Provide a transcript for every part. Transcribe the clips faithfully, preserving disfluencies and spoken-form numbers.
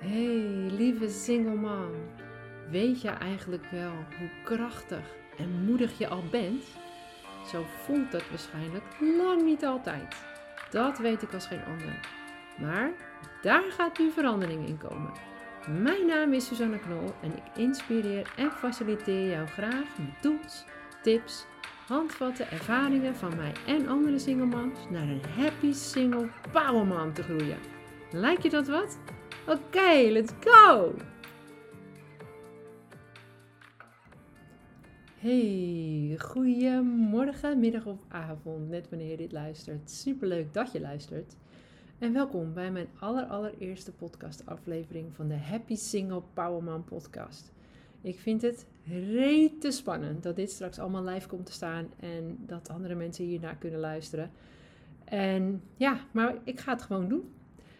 Hey, lieve single mom. Weet je eigenlijk wel hoe krachtig en moedig je al bent? Zo voelt het waarschijnlijk lang niet altijd. Dat weet ik als geen ander. Maar daar gaat nu verandering in komen. Mijn naam is Suzanne Knol en ik inspireer en faciliteer jou graag met tools, tips, handvatten, ervaringen van mij en andere single moms naar een happy single power mom te groeien. Lijkt je dat wat? Oké, okay, let's go! Hey, goedemorgen, middag of avond, net wanneer je dit luistert. Superleuk dat je luistert. En welkom bij mijn aller, allereerste podcastaflevering van de Happy Single Power Mom podcast. Ik vind het rete spannend dat dit straks allemaal live komt te staan en dat andere mensen hiernaar kunnen luisteren. En ja, maar ik ga het gewoon doen.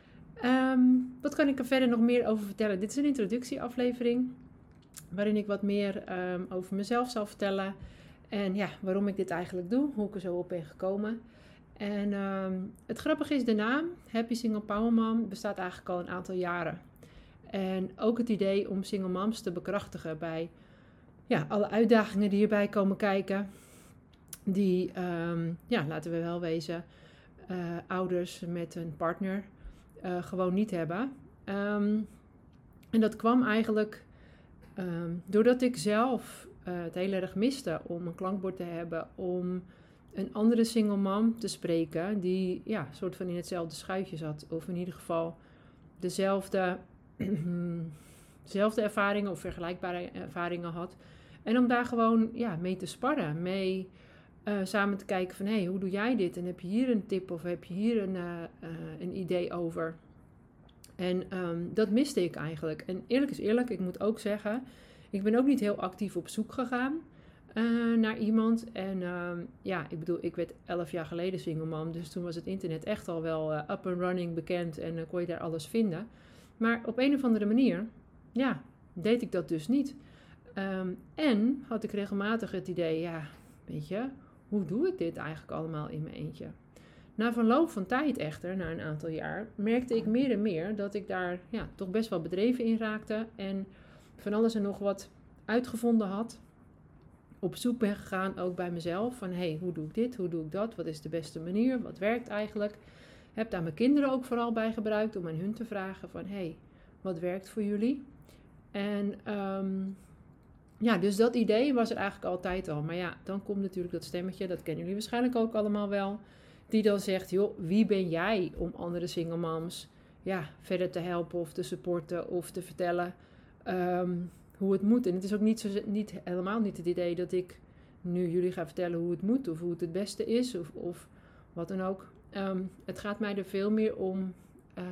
Um, wat kan ik er verder nog meer over vertellen? Dit is een introductieaflevering waarin ik wat meer um, over mezelf zal vertellen. En ja, waarom ik dit eigenlijk doe, hoe ik er zo op ben gekomen. En um, het grappige is, de naam Happy Single Power Mom bestaat eigenlijk al een aantal jaren. En ook het idee om single moms te bekrachtigen bij ja, alle uitdagingen die hierbij komen kijken. Die, um, ja, laten we wel wezen, uh, ouders met een partner Uh, gewoon niet hebben. Um, en dat kwam eigenlijk um, doordat ik zelf uh, het heel erg miste om een klankbord te hebben, om een andere single mom te spreken die ja, soort van in hetzelfde schuitje zat. Of in ieder geval dezelfde, dezelfde ervaringen of vergelijkbare ervaringen had. En om daar gewoon ja, mee te sparren, mee uh, samen te kijken van hé, hey, hoe doe jij dit? En heb je hier een tip of heb je hier een, uh, uh, een idee over? En um, dat miste ik eigenlijk. En eerlijk is eerlijk, ik moet ook zeggen, ik ben ook niet heel actief op zoek gegaan uh, naar iemand. En um, ja, ik bedoel, ik werd elf jaar geleden single mom, dus toen was het internet echt al wel uh, up and running bekend en uh, kon je daar alles vinden. Maar op een of andere manier, ja, deed ik dat dus niet. Um, en had ik regelmatig het idee, ja, weet je, hoe doe ik dit eigenlijk allemaal in mijn eentje? Na verloop van tijd echter, na een aantal jaar, merkte ik meer en meer dat ik daar ja, toch best wel bedreven in raakte. En van alles en nog wat uitgevonden had. Op zoek ben gegaan, ook bij mezelf. Van hé, hey, hoe doe ik dit? Hoe doe ik dat? Wat is de beste manier? Wat werkt eigenlijk? Heb daar mijn kinderen ook vooral bij gebruikt om aan hun te vragen van hé, hey, wat werkt voor jullie? En um, ja, dus dat idee was er eigenlijk altijd al. Maar ja, dan komt natuurlijk dat stemmetje, dat kennen jullie waarschijnlijk ook allemaal wel. Die dan zegt, joh, wie ben jij om andere single moms ja, verder te helpen of te supporten of te vertellen um, hoe het moet. En het is ook niet, zo, niet helemaal niet het idee dat ik nu jullie ga vertellen hoe het moet of hoe het het beste is of, of wat dan ook. Um, het gaat mij er veel meer om, uh,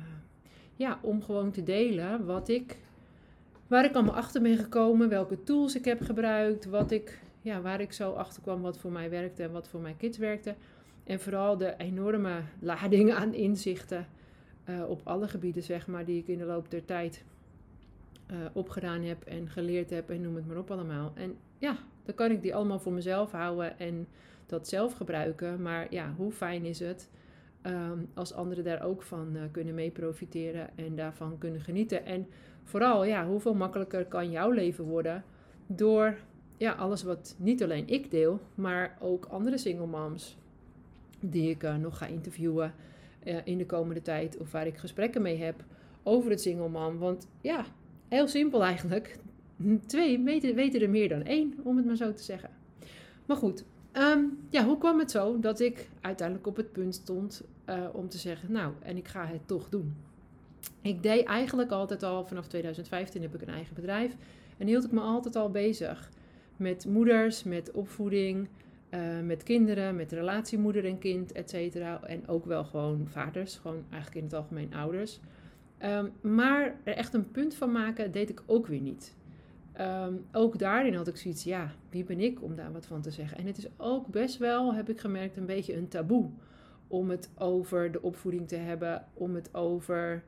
ja, om gewoon te delen wat ik, waar ik allemaal achter ben gekomen, welke tools ik heb gebruikt, wat ik, ja, waar ik zo achter kwam wat voor mij werkte en wat voor mijn kids werkte. En vooral de enorme lading aan inzichten uh, op alle gebieden, zeg maar, die ik in de loop der tijd uh, opgedaan heb en geleerd heb en noem het maar op allemaal. En ja, dan kan ik die allemaal voor mezelf houden en dat zelf gebruiken. Maar ja, hoe fijn is het um, als anderen daar ook van uh, kunnen mee profiteren en daarvan kunnen genieten. En vooral, ja, hoeveel makkelijker kan jouw leven worden door ja, alles wat niet alleen ik deel, maar ook andere single moms die ik uh, nog ga interviewen uh, in de komende tijd. Of waar ik gesprekken mee heb over het single mom. Want ja, heel simpel eigenlijk. Twee weten, weten er meer dan één, om het maar zo te zeggen. Maar goed, um, ja, hoe kwam het zo dat ik uiteindelijk op het punt stond uh, om te zeggen, nou, en ik ga het toch doen. Ik deed eigenlijk altijd al, vanaf twintig vijftien heb ik een eigen bedrijf. En hield ik me altijd al bezig met moeders, met opvoeding, Uh, met kinderen, met relatiemoeder en kind, et cetera. En ook wel gewoon vaders, gewoon eigenlijk in het algemeen ouders. Um, maar er echt een punt van maken, deed ik ook weer niet. Um, ook daarin had ik zoiets, ja, wie ben ik om daar wat van te zeggen? En het is ook best wel, heb ik gemerkt, een beetje een taboe om het over de opvoeding te hebben, om het over,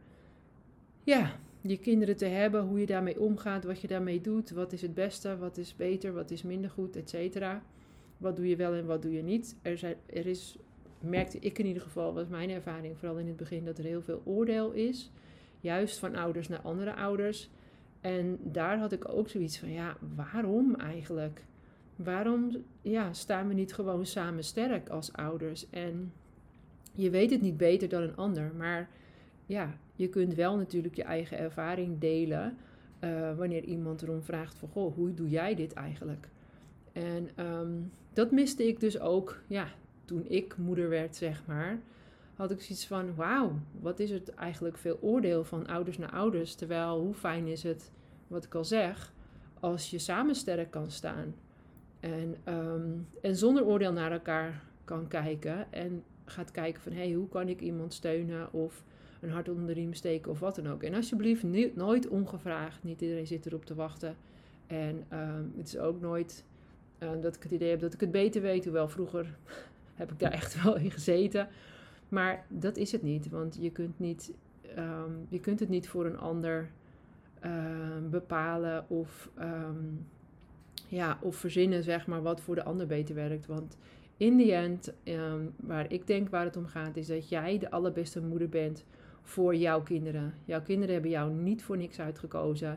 ja, je kinderen te hebben, hoe je daarmee omgaat, wat je daarmee doet, wat is het beste, wat is beter, wat is minder goed, et cetera. Wat doe je wel en wat doe je niet? Er, zijn, er is, merkte ik in ieder geval, was mijn ervaring, vooral in het begin, dat er heel veel oordeel is. juist van ouders naar andere ouders. En daar had ik ook zoiets van, ja, waarom eigenlijk? Waarom ja, staan we niet gewoon samen sterk als ouders? En je weet het niet beter dan een ander, maar ja, je kunt wel natuurlijk je eigen ervaring delen uh, wanneer iemand erom vraagt van, goh, hoe doe jij dit eigenlijk? En um, dat miste ik dus ook, ja, toen ik moeder werd, zeg maar, had ik zoiets van, wauw, wat is het eigenlijk veel oordeel van ouders naar ouders, terwijl hoe fijn is het, wat ik al zeg, als je samen sterk kan staan en, um, en zonder oordeel naar elkaar kan kijken en gaat kijken van, hé, hey, hoe kan ik iemand steunen of een hart onder de riem steken of wat dan ook. En alsjeblieft, nie, nooit ongevraagd, niet iedereen zit erop te wachten. En um, het is ook nooit uh, dat ik het idee heb dat ik het beter weet, hoewel vroeger heb ik daar echt wel in gezeten. Maar dat is het niet, want je kunt, niet, um, je kunt het niet voor een ander uh, bepalen of, um, ja, of verzinnen, zeg maar, wat voor de ander beter werkt. Want in the end, um, waar ik denk waar het om gaat, is dat jij de allerbeste moeder bent voor jouw kinderen. Jouw kinderen hebben jou niet voor niks uitgekozen.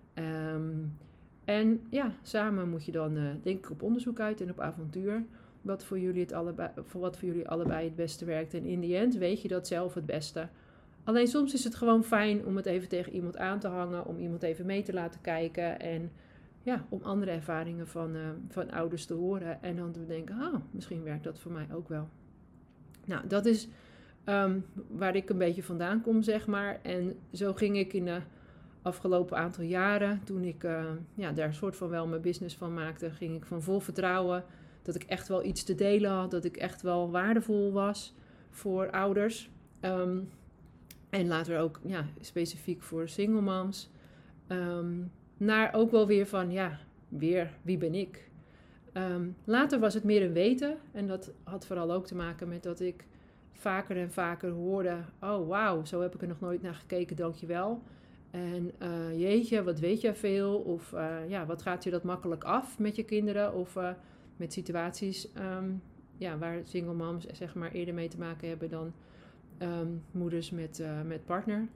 Um, en ja, samen moet je dan, uh, denk ik, op onderzoek uit en op avontuur. Wat voor jullie het allebei, voor wat voor jullie allebei het beste werkt. En in the end weet je dat zelf het beste. Alleen soms is het gewoon fijn om het even tegen iemand aan te hangen, om iemand even mee te laten kijken en ja, om andere ervaringen van, uh, van ouders te horen en dan te denken, ah, misschien werkt dat voor mij ook wel. Nou, dat is um, waar ik een beetje vandaan kom, zeg maar. En zo ging ik in de afgelopen aantal jaren, toen ik uh, ja, daar een soort van wel mijn business van maakte, ging ik van vol vertrouwen dat ik echt wel iets te delen had, dat ik echt wel waardevol was voor ouders. Um, en later ook ja, specifiek voor single moms. Um, naar ook wel weer van, ja, weer, wie ben ik? Um, later was het meer een weten. En dat had vooral ook te maken met dat ik vaker en vaker hoorde, oh wauw, zo heb ik er nog nooit naar gekeken, dankjewel. En uh, jeetje, wat weet jij veel? Of uh, ja, wat gaat je dat makkelijk af met je kinderen? Of uh, met situaties um, ja, waar single moms zeg maar eerder mee te maken hebben dan um, moeders met, uh, met partner.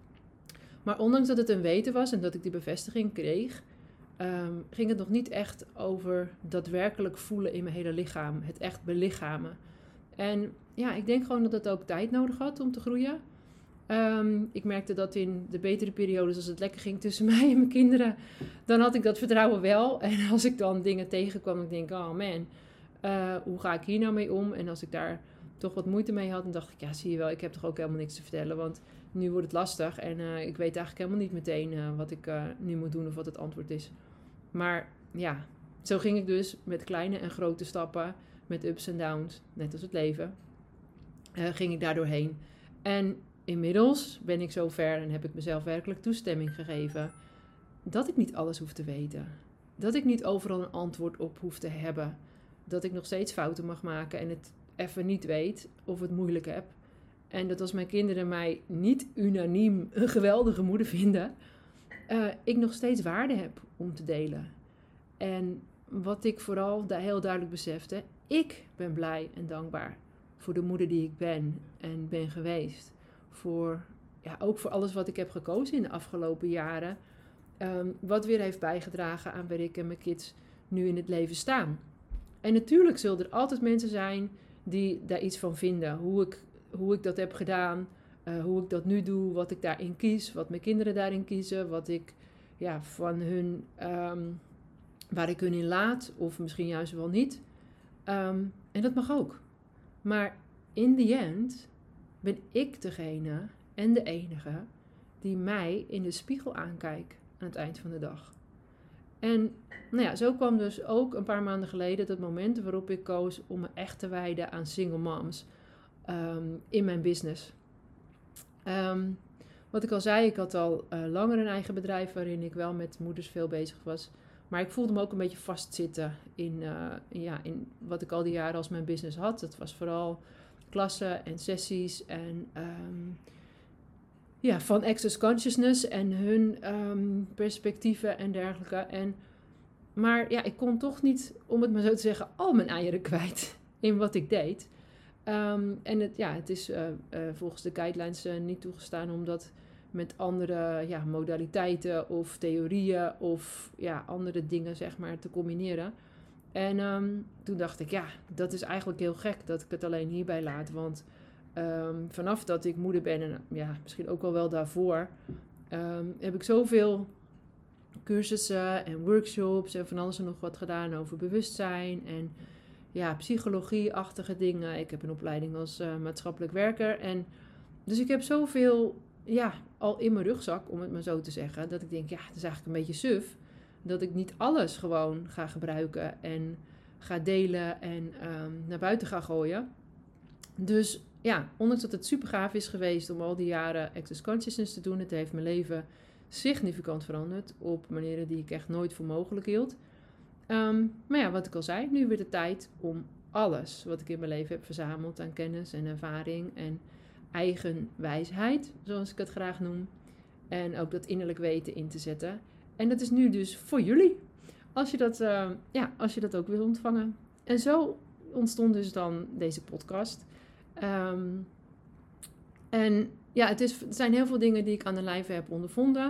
Maar ondanks dat het een weten was en dat ik die bevestiging kreeg, um, ging het nog niet echt over daadwerkelijk voelen in mijn hele lichaam. Het echt belichamen. En ja, ik denk gewoon dat het ook tijd nodig had om te groeien. Um, ik merkte dat in de betere periodes, als het lekker ging tussen mij en mijn kinderen, dan had ik dat vertrouwen wel. En als ik dan dingen tegenkwam, ik denk, oh man, uh, hoe ga ik hier nou mee om? En als ik daar toch wat moeite mee had, dan dacht ik, ja, zie je wel, ik heb toch ook helemaal niks te vertellen, want nu wordt het lastig en uh, ik weet eigenlijk helemaal niet meteen uh, wat ik uh, nu moet doen of wat het antwoord is. Maar ja, zo ging ik dus met kleine en grote stappen, met ups en downs, net als het leven, uh, ging ik daar doorheen. En inmiddels ben ik zo ver en heb ik mezelf werkelijk toestemming gegeven dat ik niet alles hoef te weten. Dat ik niet overal een antwoord op hoef te hebben. Dat ik nog steeds fouten mag maken en het even niet weet of het moeilijk heb. En dat als mijn kinderen mij niet unaniem een geweldige moeder vinden, uh, ik nog steeds waarde heb om te delen. En wat ik vooral daar heel duidelijk besefte, ik ben blij en dankbaar voor de moeder die ik ben en ben geweest. Voor, ja, ook voor alles wat ik heb gekozen in de afgelopen jaren. Um, wat weer heeft bijgedragen aan waar ik en mijn kids nu in het leven staan. En natuurlijk zullen er altijd mensen zijn die daar iets van vinden. Hoe ik, hoe ik dat heb gedaan, uh, hoe ik dat nu doe, wat ik daarin kies, wat mijn kinderen daarin kiezen, wat ik ja, van hun, um, waar ik hun in laat, of misschien juist wel niet. Um, en dat mag ook. Maar in the end ben ik degene en de enige die mij in de spiegel aankijkt aan het eind van de dag. En nou ja, zo kwam dus ook een paar maanden geleden het moment waarop ik koos om me echt te wijden aan single moms um, in mijn business. Um, wat ik al zei, ik had al uh, langer een eigen bedrijf waarin ik wel met moeders veel bezig was. Maar ik voelde me ook een beetje vastzitten in, uh, ja, in wat ik al die jaren als mijn business had. Het was vooral klassen en sessies en um, ja, van Access Consciousness en hun um, perspectieven en dergelijke. En, maar ja, ik kon toch niet, om het maar zo te zeggen, al mijn eieren kwijt in wat ik deed. Um, en het, ja, het is uh, uh, volgens de guidelines uh, niet toegestaan om dat met andere ja, modaliteiten of theorieën of ja, andere dingen zeg maar te combineren. En um, toen dacht ik, ja, dat is eigenlijk heel gek dat ik het alleen hierbij laat. Want um, vanaf dat ik moeder ben en ja, misschien ook al wel daarvoor, um, heb ik zoveel cursussen en workshops en van alles en nog wat gedaan over bewustzijn en ja, psychologie-achtige dingen. Ik heb een opleiding als uh, maatschappelijk werker. En dus ik heb zoveel ja, al in mijn rugzak, om het maar zo te zeggen, dat ik denk, ja, het is eigenlijk een beetje suf. Dat ik niet alles gewoon ga gebruiken en ga delen en um, naar buiten ga gooien. Dus ja, ondanks dat het super gaaf is geweest om al die jaren Access Consciousness te doen, het heeft mijn leven significant veranderd op manieren die ik echt nooit voor mogelijk hield. Um, maar ja, wat ik al zei, nu weer de tijd om alles wat ik in mijn leven heb verzameld aan kennis en ervaring en eigen wijsheid, zoals ik het graag noem, en ook dat innerlijk weten in te zetten. En dat is nu dus voor jullie, als je dat, uh, ja, als je dat ook wil ontvangen. En zo ontstond dus dan deze podcast. Um, en ja, het, is, het zijn heel veel dingen die ik aan de lijve heb ondervonden.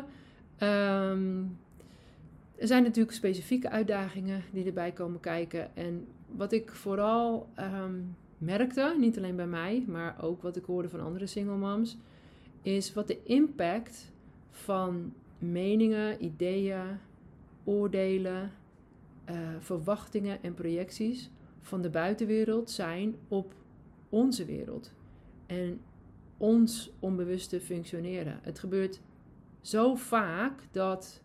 Um, er zijn natuurlijk specifieke uitdagingen die erbij komen kijken. En wat ik vooral um, merkte, niet alleen bij mij, maar ook wat ik hoorde van andere single moms, is wat de impact van meningen, ideeën, oordelen, uh, verwachtingen en projecties van de buitenwereld zijn op onze wereld. En ons onbewuste functioneren. Het gebeurt zo vaak dat,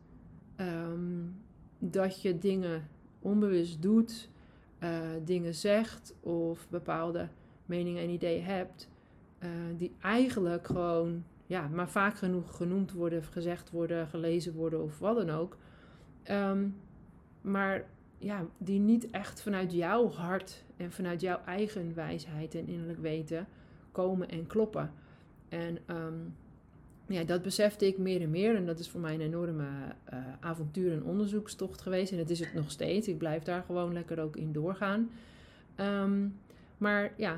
um, dat je dingen onbewust doet, uh, dingen zegt of bepaalde meningen en ideeën hebt, uh, die eigenlijk gewoon, ja, maar vaak genoeg genoemd worden, gezegd worden, gelezen worden of wat dan ook. Um, maar ja, die niet echt vanuit jouw hart en vanuit jouw eigen wijsheid en innerlijk weten komen en kloppen. En um, ja, dat besefte ik meer en meer. En dat is voor mij een enorme uh, avontuur en onderzoekstocht geweest. En dat is het nog steeds. Ik blijf daar gewoon lekker ook in doorgaan. Um, maar ja,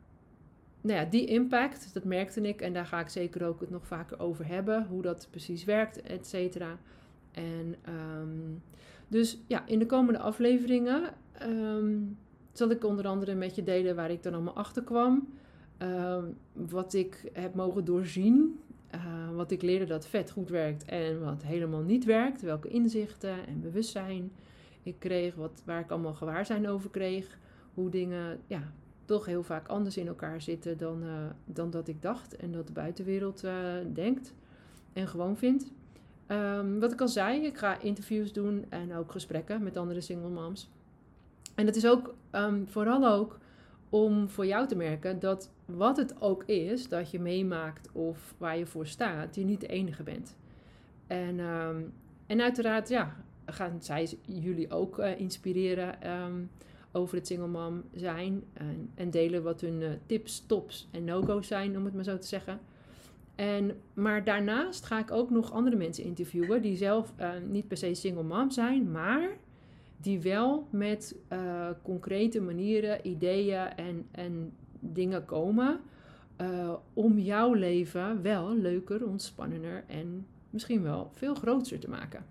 nou ja, die impact, dat merkte ik. En daar ga ik zeker ook het nog vaker over hebben. Hoe dat precies werkt, et cetera. En um, dus ja, in de komende afleveringen um, zal ik onder andere met je delen waar ik dan allemaal achter kwam. Um, wat ik heb mogen doorzien. Uh, wat ik leerde dat vet goed werkt en wat helemaal niet werkt. Welke inzichten en bewustzijn ik kreeg. Wat, waar ik allemaal gewaarzijn over kreeg. Hoe dingen ja, toch heel vaak anders in elkaar zitten dan, uh, dan dat ik dacht. En dat de buitenwereld uh, denkt en gewoon vindt. Um, wat ik al zei, ik ga interviews doen en ook gesprekken met andere single moms. En het is ook um, vooral ook om voor jou te merken dat wat het ook is dat je meemaakt of waar je voor staat, je niet de enige bent. En, um, en uiteraard ja, gaan zij jullie ook uh, inspireren um, over het single mom zijn en, en delen wat hun uh, tips, tops en no-go's zijn, om het maar zo te zeggen. En, maar daarnaast ga ik ook nog andere mensen interviewen die zelf uh, niet per se single mom zijn, maar die wel met uh, concrete manieren, ideeën en, en dingen komen uh, om jouw leven wel leuker, ontspannender en misschien wel veel groter te maken.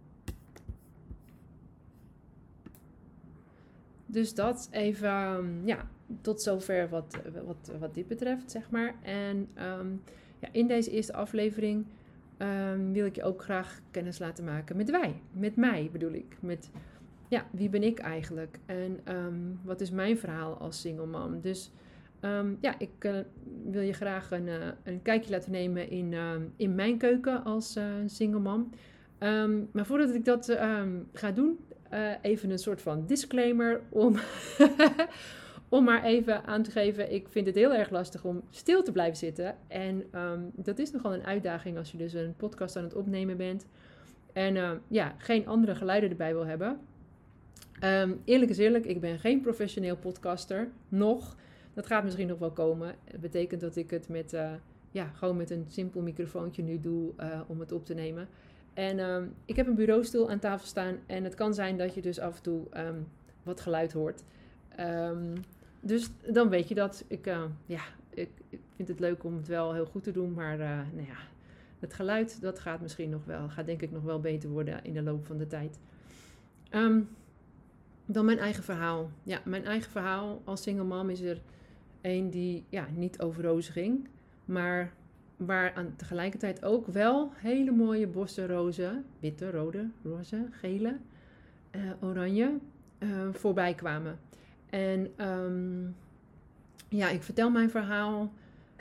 Dus dat even, um, ja, tot zover wat, wat, wat dit betreft, zeg maar. En um, ja, in deze eerste aflevering um, wil ik je ook graag kennis laten maken met wij. Met mij bedoel ik. Met, ja, wie ben ik eigenlijk? En um, wat is mijn verhaal als single mom? Dus um, ja, ik uh, wil je graag een, uh, een kijkje laten nemen in, uh, in mijn keuken als uh, single mom. Um, maar voordat ik dat um, ga doen, uh, even een soort van disclaimer om... Om maar even aan te geven, ik vind het heel erg lastig om stil te blijven zitten. En um, dat is nogal een uitdaging als je dus een podcast aan het opnemen bent. En uh, ja, geen andere geluiden erbij wil hebben. Um, eerlijk is eerlijk, ik ben geen professioneel podcaster. Nog. Dat gaat misschien nog wel komen. Dat betekent dat ik het met, uh, ja, gewoon met een simpel microfoontje nu doe uh, om het op te nemen. En um, ik heb een bureaustoel aan tafel staan. En het kan zijn dat je dus af en toe um, wat geluid hoort. Um, Dus dan weet je dat. Ik, uh, ja, ik, ik vind het leuk om het wel heel goed te doen. Maar uh, nou ja, het geluid, dat gaat misschien nog wel, gaat denk ik nog wel beter worden in de loop van de tijd. Um, dan mijn eigen verhaal. Ja, mijn eigen verhaal als single mom is er een die ja, niet over rozen ging, maar waar aan tegelijkertijd ook wel hele mooie bossen rozen, witte, rode, roze, gele, uh, oranje, uh, voorbij kwamen. En um, ja, ik vertel mijn verhaal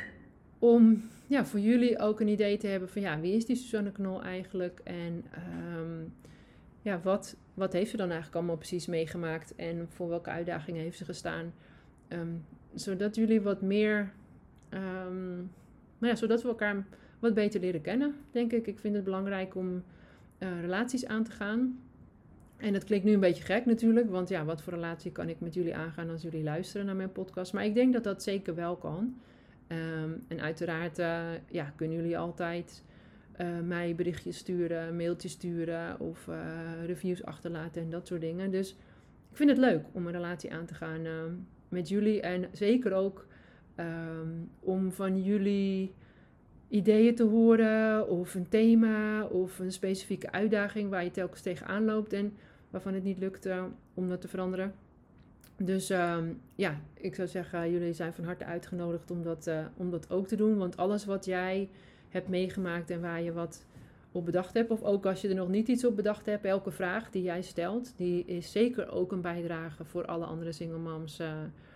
om ja, voor jullie ook een idee te hebben van ja, wie is die Suzanne Knol eigenlijk? En um, ja, wat, wat heeft ze dan eigenlijk allemaal precies meegemaakt? En voor welke uitdagingen heeft ze gestaan? Um, zodat jullie wat meer, um, nou ja, zodat we elkaar wat beter leren kennen, denk ik. Ik vind het belangrijk om uh, relaties aan te gaan. En dat klinkt nu een beetje gek natuurlijk, want ja, wat voor relatie kan ik met jullie aangaan als jullie luisteren naar mijn podcast? Maar ik denk dat dat zeker wel kan. Um, en uiteraard uh, ja, kunnen jullie altijd uh, mij berichtjes sturen, mailtjes sturen of uh, reviews achterlaten en dat soort dingen. Dus ik vind het leuk om een relatie aan te gaan uh, met jullie. En zeker ook um, om van jullie ideeën te horen of een thema of een specifieke uitdaging waar je telkens tegenaan loopt en waarvan het niet lukt uh, om dat te veranderen. Dus um, ja, ik zou zeggen, jullie zijn van harte uitgenodigd om dat, uh, om dat ook te doen. Want alles wat jij hebt meegemaakt en waar je wat op bedacht hebt, of ook als je er nog niet iets op bedacht hebt, elke vraag die jij stelt, die is zeker ook een bijdrage voor alle andere single moms uh,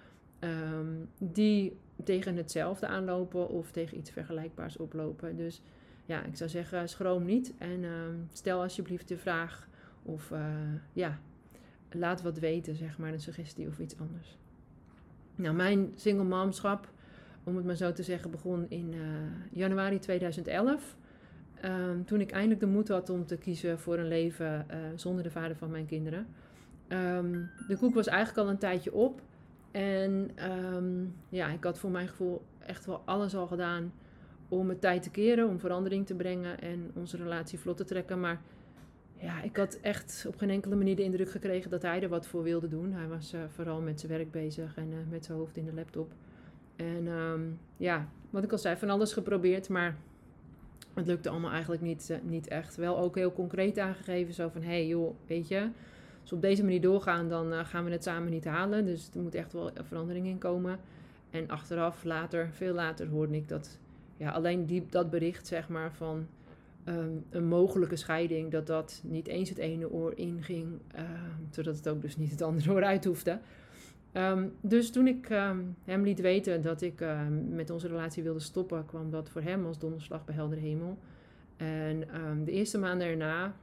um, die tegen hetzelfde aanlopen of tegen iets vergelijkbaars oplopen. Dus ja, ik zou zeggen, schroom niet en um, stel alsjeblieft de vraag of uh, ja... laat wat weten, zeg maar, een suggestie of iets anders. Nou, mijn single momschap, om het maar zo te zeggen, begon in uh, januari tweeduizend elf. Um, toen ik eindelijk de moed had om te kiezen voor een leven uh, zonder de vader van mijn kinderen. Um, de koek was eigenlijk al een tijdje op. En um, ja, ik had voor mijn gevoel echt wel alles al gedaan om het tijd te keren, om verandering te brengen en onze relatie vlot te trekken. Maar ja, ik had echt op geen enkele manier de indruk gekregen dat hij er wat voor wilde doen. Hij was uh, vooral met zijn werk bezig en uh, met zijn hoofd in de laptop. En um, ja, wat ik al zei, van alles geprobeerd, maar het lukte allemaal eigenlijk niet, uh, niet echt. Wel ook heel concreet aangegeven, zo van, hé hey, joh, weet je, als we op deze manier doorgaan, dan uh, gaan we het samen niet halen. Dus er moet echt wel een verandering in komen. En achteraf, later, veel later hoorde ik dat, ja, alleen die, dat bericht, zeg maar, van Um, een mogelijke scheiding, dat dat niet eens het ene oor inging, uh, zodat het ook dus niet het andere oor uit hoefde. Um, dus toen ik um, hem liet weten dat ik uh, met onze relatie wilde stoppen, kwam dat voor hem als donderslag bij heldere hemel. En um, de eerste maanden erna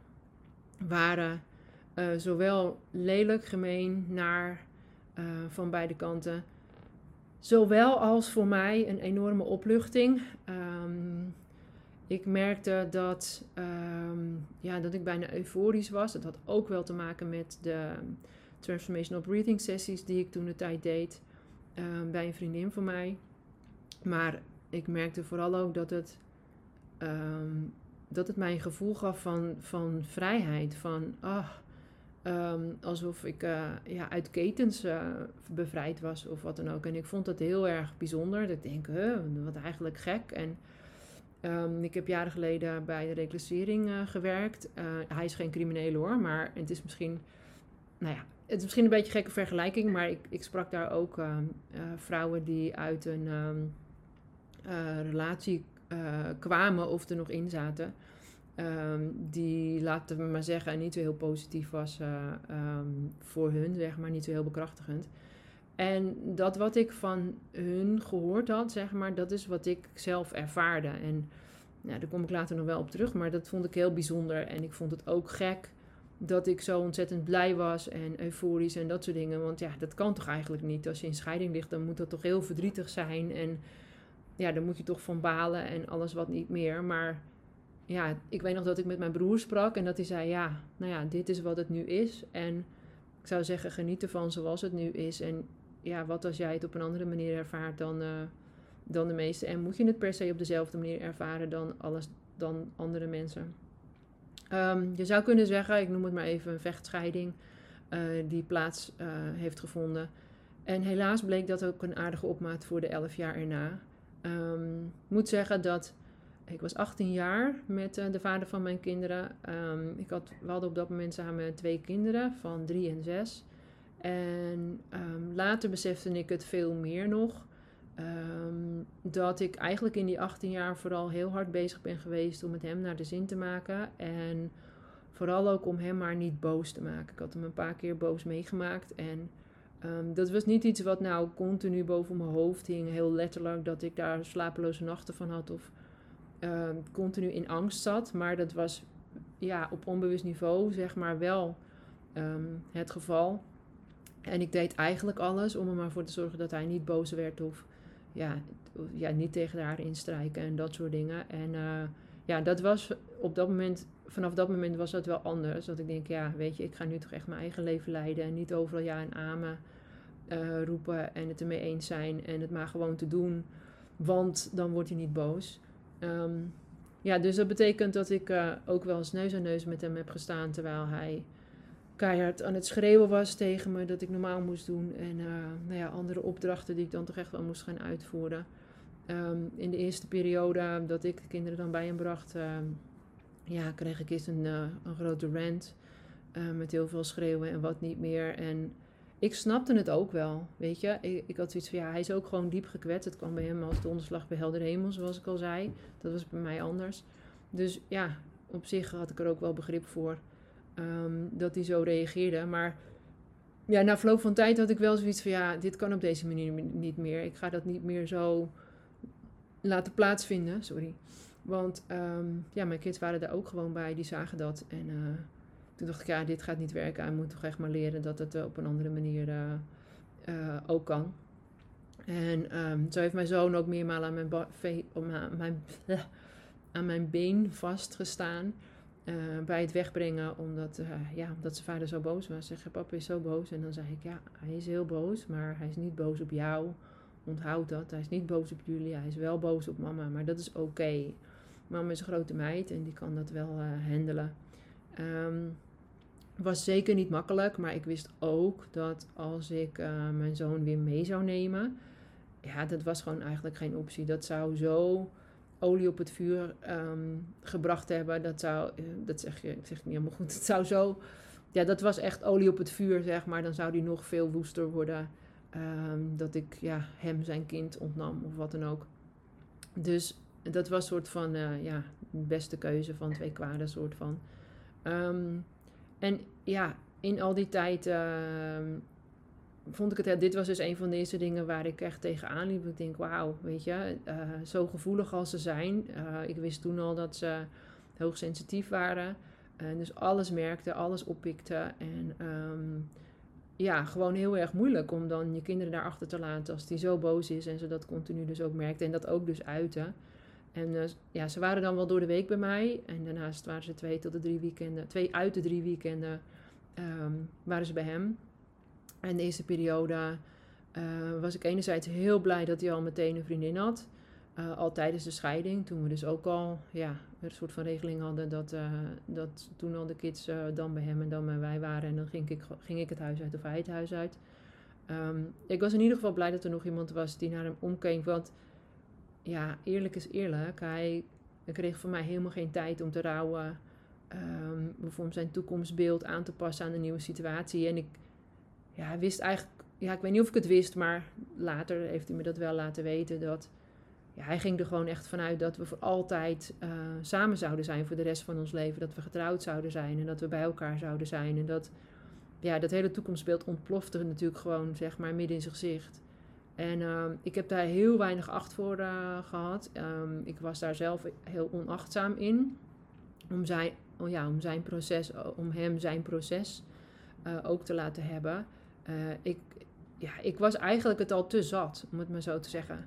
waren uh, zowel lelijk, gemeen, naar uh, van beide kanten, zowel als voor mij een enorme opluchting. Um, Ik merkte dat, um, ja, dat ik bijna euforisch was. Dat had ook wel te maken met de Transformational Breathing sessies die ik toen de tijd deed um, bij een vriendin van mij. Maar ik merkte vooral ook dat het, um, dat het mij een gevoel gaf van, van vrijheid. Van, ah, um, alsof ik uh, ja, uit ketens uh, bevrijd was of wat dan ook. En ik vond dat heel erg bijzonder. Dat ik denk, huh, wat eigenlijk gek. En Um, ik heb jaren geleden bij de reclassering uh, gewerkt. Uh, hij is geen crimineel hoor, maar het is misschien, nou ja, het is misschien een beetje een gekke vergelijking, maar ik, ik sprak daar ook uh, uh, vrouwen die uit een um, uh, relatie uh, kwamen of er nog in zaten. Um, die, laten we maar zeggen, niet zo heel positief was uh, um, voor hun, zeg maar, niet zo heel bekrachtigend. En dat wat ik van hun gehoord had, zeg maar, dat is wat ik zelf ervaarde. En ja, daar kom ik later nog wel op terug, maar dat vond ik heel bijzonder. En ik vond het ook gek dat ik zo ontzettend blij was en euforisch en dat soort dingen. Want ja, dat kan toch eigenlijk niet. Als je in scheiding ligt, dan moet dat toch heel verdrietig zijn. En ja, dan moet je toch van balen en alles wat niet meer. Maar ja, ik weet nog dat ik met mijn broer sprak en dat hij zei, ja, nou ja, dit is wat het nu is. En ik zou zeggen, geniet ervan zoals het nu is. En ja, wat als jij het op een andere manier ervaart dan, uh, dan de meesten? En moet je het per se op dezelfde manier ervaren dan, alles, dan andere mensen? Um, je zou kunnen zeggen, ik noem het maar even een vechtscheiding uh, die plaats uh, heeft gevonden. En helaas bleek dat ook een aardige opmaat voor de elf jaar erna. Ik um, moet zeggen dat ik was achttien jaar met uh, de vader van mijn kinderen. Um, ik had, we hadden op dat moment samen twee kinderen van drie en zes. En um, later besefte ik het veel meer nog. Um, dat ik eigenlijk in die achttien jaar vooral heel hard bezig ben geweest om met hem naar de zin te maken. En vooral ook om hem maar niet boos te maken. Ik had hem een paar keer boos meegemaakt. En um, dat was niet iets wat nou continu boven mijn hoofd hing. Heel letterlijk dat ik daar slapeloze nachten van had of um, continu in angst zat. Maar dat was ja, op onbewust niveau zeg maar wel um, het geval. En ik deed eigenlijk alles om er maar voor te zorgen dat hij niet boos werd of ja, ja, niet tegen haar instrijken en dat soort dingen. En uh, ja, dat was op dat moment, vanaf dat moment was dat wel anders. Dat ik denk, ja, weet je, ik ga nu toch echt mijn eigen leven leiden en niet overal ja en amen uh, roepen en het ermee eens zijn en het maar gewoon te doen, want dan wordt hij niet boos. Um, ja, dus dat betekent dat ik uh, ook wel eens neus aan neus met hem heb gestaan terwijl hij keihard aan het schreeuwen was tegen me dat ik normaal moest doen. En uh, nou ja, andere opdrachten die ik dan toch echt wel moest gaan uitvoeren. Um, in de eerste periode dat ik de kinderen dan bij hem bracht, uh, ja, kreeg ik eerst een, uh, een grote rant. Uh, met heel veel schreeuwen en wat niet meer. En ik snapte het ook wel, weet je. Ik, ik had zoiets van, ja, hij is ook gewoon diep gekwetst. Het kwam bij hem als donderslag bij helder hemel, zoals ik al zei. Dat was bij mij anders. Dus ja, op zich had ik er ook wel begrip voor. Um, dat hij zo reageerde. Maar ja, na verloop van tijd had ik wel zoiets van, ja, dit kan op deze manier niet meer. Ik ga dat niet meer zo laten plaatsvinden, sorry. Want um, ja, mijn kids waren daar ook gewoon bij, die zagen dat. En uh, toen dacht ik, ja, dit gaat niet werken. Hij moet toch echt maar leren dat het uh, op een andere manier uh, uh, ook kan. En um, zo heeft mijn zoon ook meermalen aan mijn, ba- ve- om, uh, mijn, uh, aan mijn been vastgestaan. Uh, bij het wegbrengen, omdat, uh, ja, omdat zijn vader zo boos was. Zeg, papa is zo boos. En dan zei ik, ja, hij is heel boos, maar hij is niet boos op jou. Onthoud dat. Hij is niet boos op jullie, hij is wel boos op mama. Maar dat is oké. Okay. Mama is een grote meid en die kan dat wel uh, handelen. Um, was zeker niet makkelijk, maar ik wist ook dat als ik uh, mijn zoon weer mee zou nemen, ja, dat was gewoon eigenlijk geen optie. Dat zou zo olie op het vuur um, gebracht hebben. Dat zou, dat zeg je, ik zeg het niet helemaal goed. Het zou zo, ja, dat was echt olie op het vuur, zeg maar. Dan zou die nog veel woester worden. Um, dat ik, ja, hem zijn kind ontnam of wat dan ook. Dus dat was een soort van, uh, ja, de beste keuze van twee kwaden, soort van. Um, en ja, in al die tijd uh, vond ik het, dit was dus een van de eerste dingen waar ik echt tegenaan liep. Ik denk, wauw, weet je, uh, zo gevoelig als ze zijn. Uh, ik wist toen al dat ze hoogsensitief waren. En dus alles merkte, alles oppikte. En um, ja, gewoon heel erg moeilijk om dan je kinderen daarachter te laten als die zo boos is. En ze dat continu dus ook merkte en dat ook dus uiten. En uh, ja, ze waren dan wel door de week bij mij. En daarnaast waren ze twee tot de drie weekenden, twee uit de drie weekenden um, waren ze bij hem. En de eerste periode uh, was ik enerzijds heel blij dat hij al meteen een vriendin had. Uh, al tijdens de scheiding, toen we dus ook al ja, een soort van regeling hadden dat, uh, dat toen al de kids uh, dan bij hem en dan bij wij waren. En dan ging ik, ging ik het huis uit of hij het huis uit. Um, ik was in ieder geval blij dat er nog iemand was die naar hem omkeek. Want ja, eerlijk is eerlijk, hij kreeg van mij helemaal geen tijd om te rouwen. Um, of om zijn toekomstbeeld aan te passen aan de nieuwe situatie. En ik ja, hij wist eigenlijk, ja, ik weet niet of ik het wist, maar later heeft hij me dat wel laten weten. Dat ja, hij ging er gewoon echt vanuit dat we voor altijd uh, samen zouden zijn voor de rest van ons leven. Dat we getrouwd zouden zijn en dat we bij elkaar zouden zijn. En dat, ja, dat hele toekomstbeeld ontplofte natuurlijk gewoon, zeg maar, midden in zijn gezicht. En uh, ik heb daar heel weinig acht voor uh, gehad. Um, ik was daar zelf heel onachtzaam in. Om zijn, oh ja, om zijn proces, om hem zijn proces uh, ook te laten hebben. Uh, ik, ja, ik was eigenlijk het al te zat, om het maar zo te zeggen.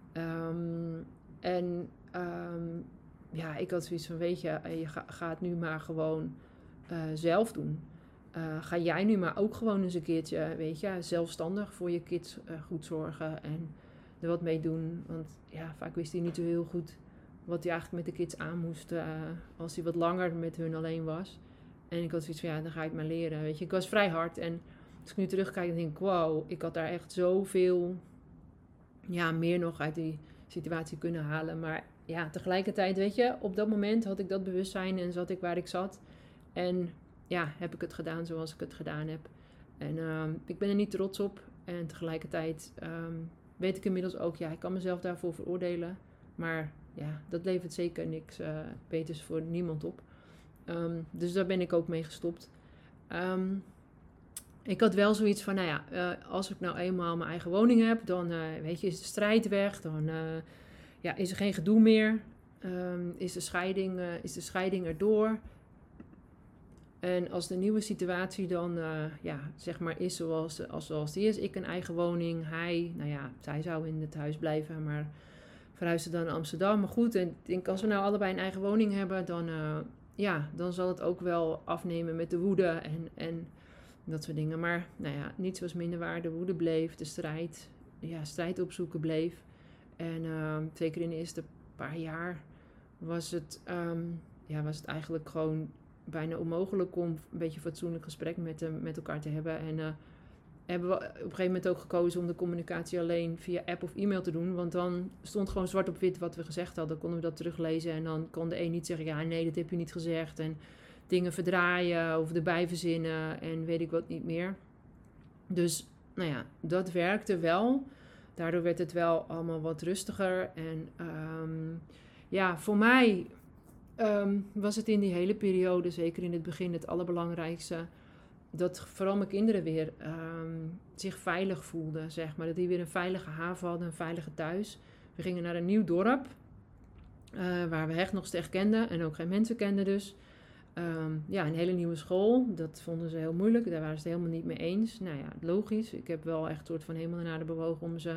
Um, en um, ja, ik had zoiets van, weet je, je ga, ga het nu maar gewoon uh, zelf doen. Uh, ga jij nu maar ook gewoon eens een keertje, weet je, zelfstandig voor je kids uh, goed zorgen en er wat mee doen. Want ja, vaak wist hij niet zo heel goed wat hij eigenlijk met de kids aan moest uh, als hij wat langer met hun alleen was. En ik had zoiets van, ja, dan ga ik het maar leren, weet je. Ik was vrij hard en als ik nu terugkijk, dan denk ik, wow, ik had daar echt zoveel, ja, meer nog uit die situatie kunnen halen. Maar ja, tegelijkertijd, weet je, op dat moment had ik dat bewustzijn en zat ik waar ik zat. En ja, heb ik het gedaan zoals ik het gedaan heb. En um, ik ben er niet trots op. En tegelijkertijd um, weet ik inmiddels ook, ja, ik kan mezelf daarvoor veroordelen. Maar ja, dat levert zeker niks uh, beters voor niemand op. Um, dus daar ben ik ook mee gestopt. Um, ik had wel zoiets van, nou ja, uh, als ik nou eenmaal mijn eigen woning heb, dan uh, weet je, is de strijd weg. Dan uh, ja, is er geen gedoe meer. Um, is, de scheiding, uh, is de scheiding erdoor. En als de nieuwe situatie dan, uh, ja, zeg maar is zoals, als, zoals die is. Ik een eigen woning, hij, nou ja, zij zou in het huis blijven, maar verhuisde dan naar Amsterdam. Maar goed, en ik denk, als we nou allebei een eigen woning hebben, dan, uh, ja, dan zal het ook wel afnemen met de woede en, en dat soort dingen. Maar, nou ja, niets was minder waar. De woede bleef, de strijd, ja, strijd opzoeken bleef. En uh, zeker in de eerste paar jaar was het, um, ja, was het eigenlijk gewoon bijna onmogelijk om een beetje een fatsoenlijk gesprek met, uh, met elkaar te hebben. En uh, hebben we op een gegeven moment ook gekozen om de communicatie alleen via app of e-mail te doen. Want dan stond gewoon zwart op wit wat we gezegd hadden. Konden we dat teruglezen en dan kon de een niet zeggen, ja nee, dat heb je niet gezegd. En dingen verdraaien of erbij verzinnen en weet ik wat niet meer. Dus, nou ja, dat werkte wel. Daardoor werd het wel allemaal wat rustiger. En um, ja, voor mij um, was het in die hele periode, zeker in het begin, het allerbelangrijkste, dat vooral mijn kinderen weer um, zich veilig voelden, zeg maar. Dat die weer een veilige haven hadden, een veilige thuis. We gingen naar een nieuw dorp, uh, waar we echt nog slecht kenden en ook geen mensen kenden dus. Um, ja, een hele nieuwe school. Dat vonden ze heel moeilijk. Daar waren ze het helemaal niet mee eens. Nou ja, logisch. Ik heb wel echt een soort van hemel en aarde bewogen om ze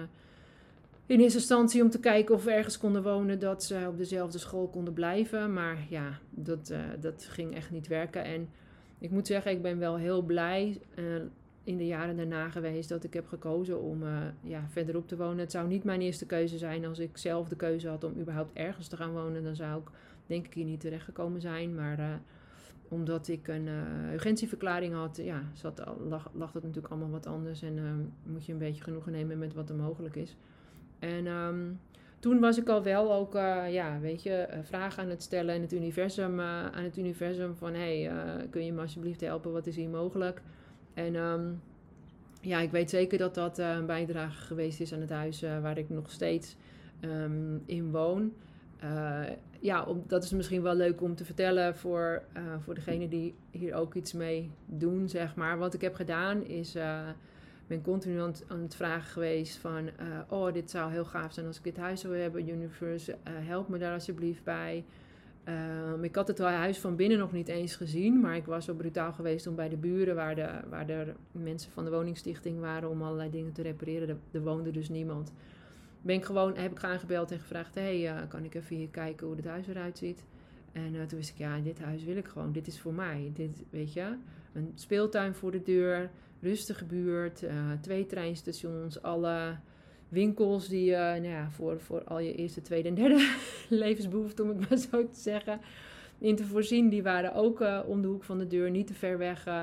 in eerste instantie om te kijken of we ergens konden wonen dat ze op dezelfde school konden blijven. Maar ja, dat, uh, dat ging echt niet werken. En ik moet zeggen, ik ben wel heel blij uh, in de jaren daarna geweest dat ik heb gekozen om uh, ja, verderop te wonen. Het zou niet mijn eerste keuze zijn als ik zelf de keuze had om überhaupt ergens te gaan wonen. Dan zou ik denk ik hier niet terechtgekomen zijn. Maar uh, omdat ik een uh, urgentieverklaring had, ja, zat, lag, lag dat natuurlijk allemaal wat anders. En uh, moet je een beetje genoegen nemen met wat er mogelijk is. En um, toen was ik al wel ook, uh, ja, weet je, uh, vragen aan het stellen in het universum, uh, aan het universum van, hé, hey, uh, kun je me alsjeblieft helpen, wat is hier mogelijk? En um, ja, ik weet zeker dat dat uh, een bijdrage geweest is aan het huis uh, waar ik nog steeds um, in woon. Uh, ja, om, dat is misschien wel leuk om te vertellen voor, uh, voor degene die hier ook iets mee doen, zeg maar. Wat ik heb gedaan is, uh, ben continu aan, aan het vragen geweest van, uh, oh, dit zou heel gaaf zijn als ik dit huis zou hebben. Universe, uh, help me daar alsjeblieft bij. Um, ik had het huis van binnen nog niet eens gezien, maar ik was zo brutaal geweest om bij de buren, waar de, waar de mensen van de woningstichting waren, om allerlei dingen te repareren. Er, er woonde dus niemand. Ben ik gewoon, heb ik aangebeld en gevraagd, hé, hey, uh, kan ik even hier kijken hoe het huis eruit ziet? En uh, toen wist ik, ja, dit huis wil ik gewoon, dit is voor mij. Dit, weet je, een speeltuin voor de deur, rustige buurt, uh, twee treinstations, alle winkels die, uh, nou ja, voor, voor al je eerste, tweede en derde levensbehoeften, om het maar zo te zeggen, in te voorzien. Die waren ook uh, om de hoek van de deur, niet te ver weg uh,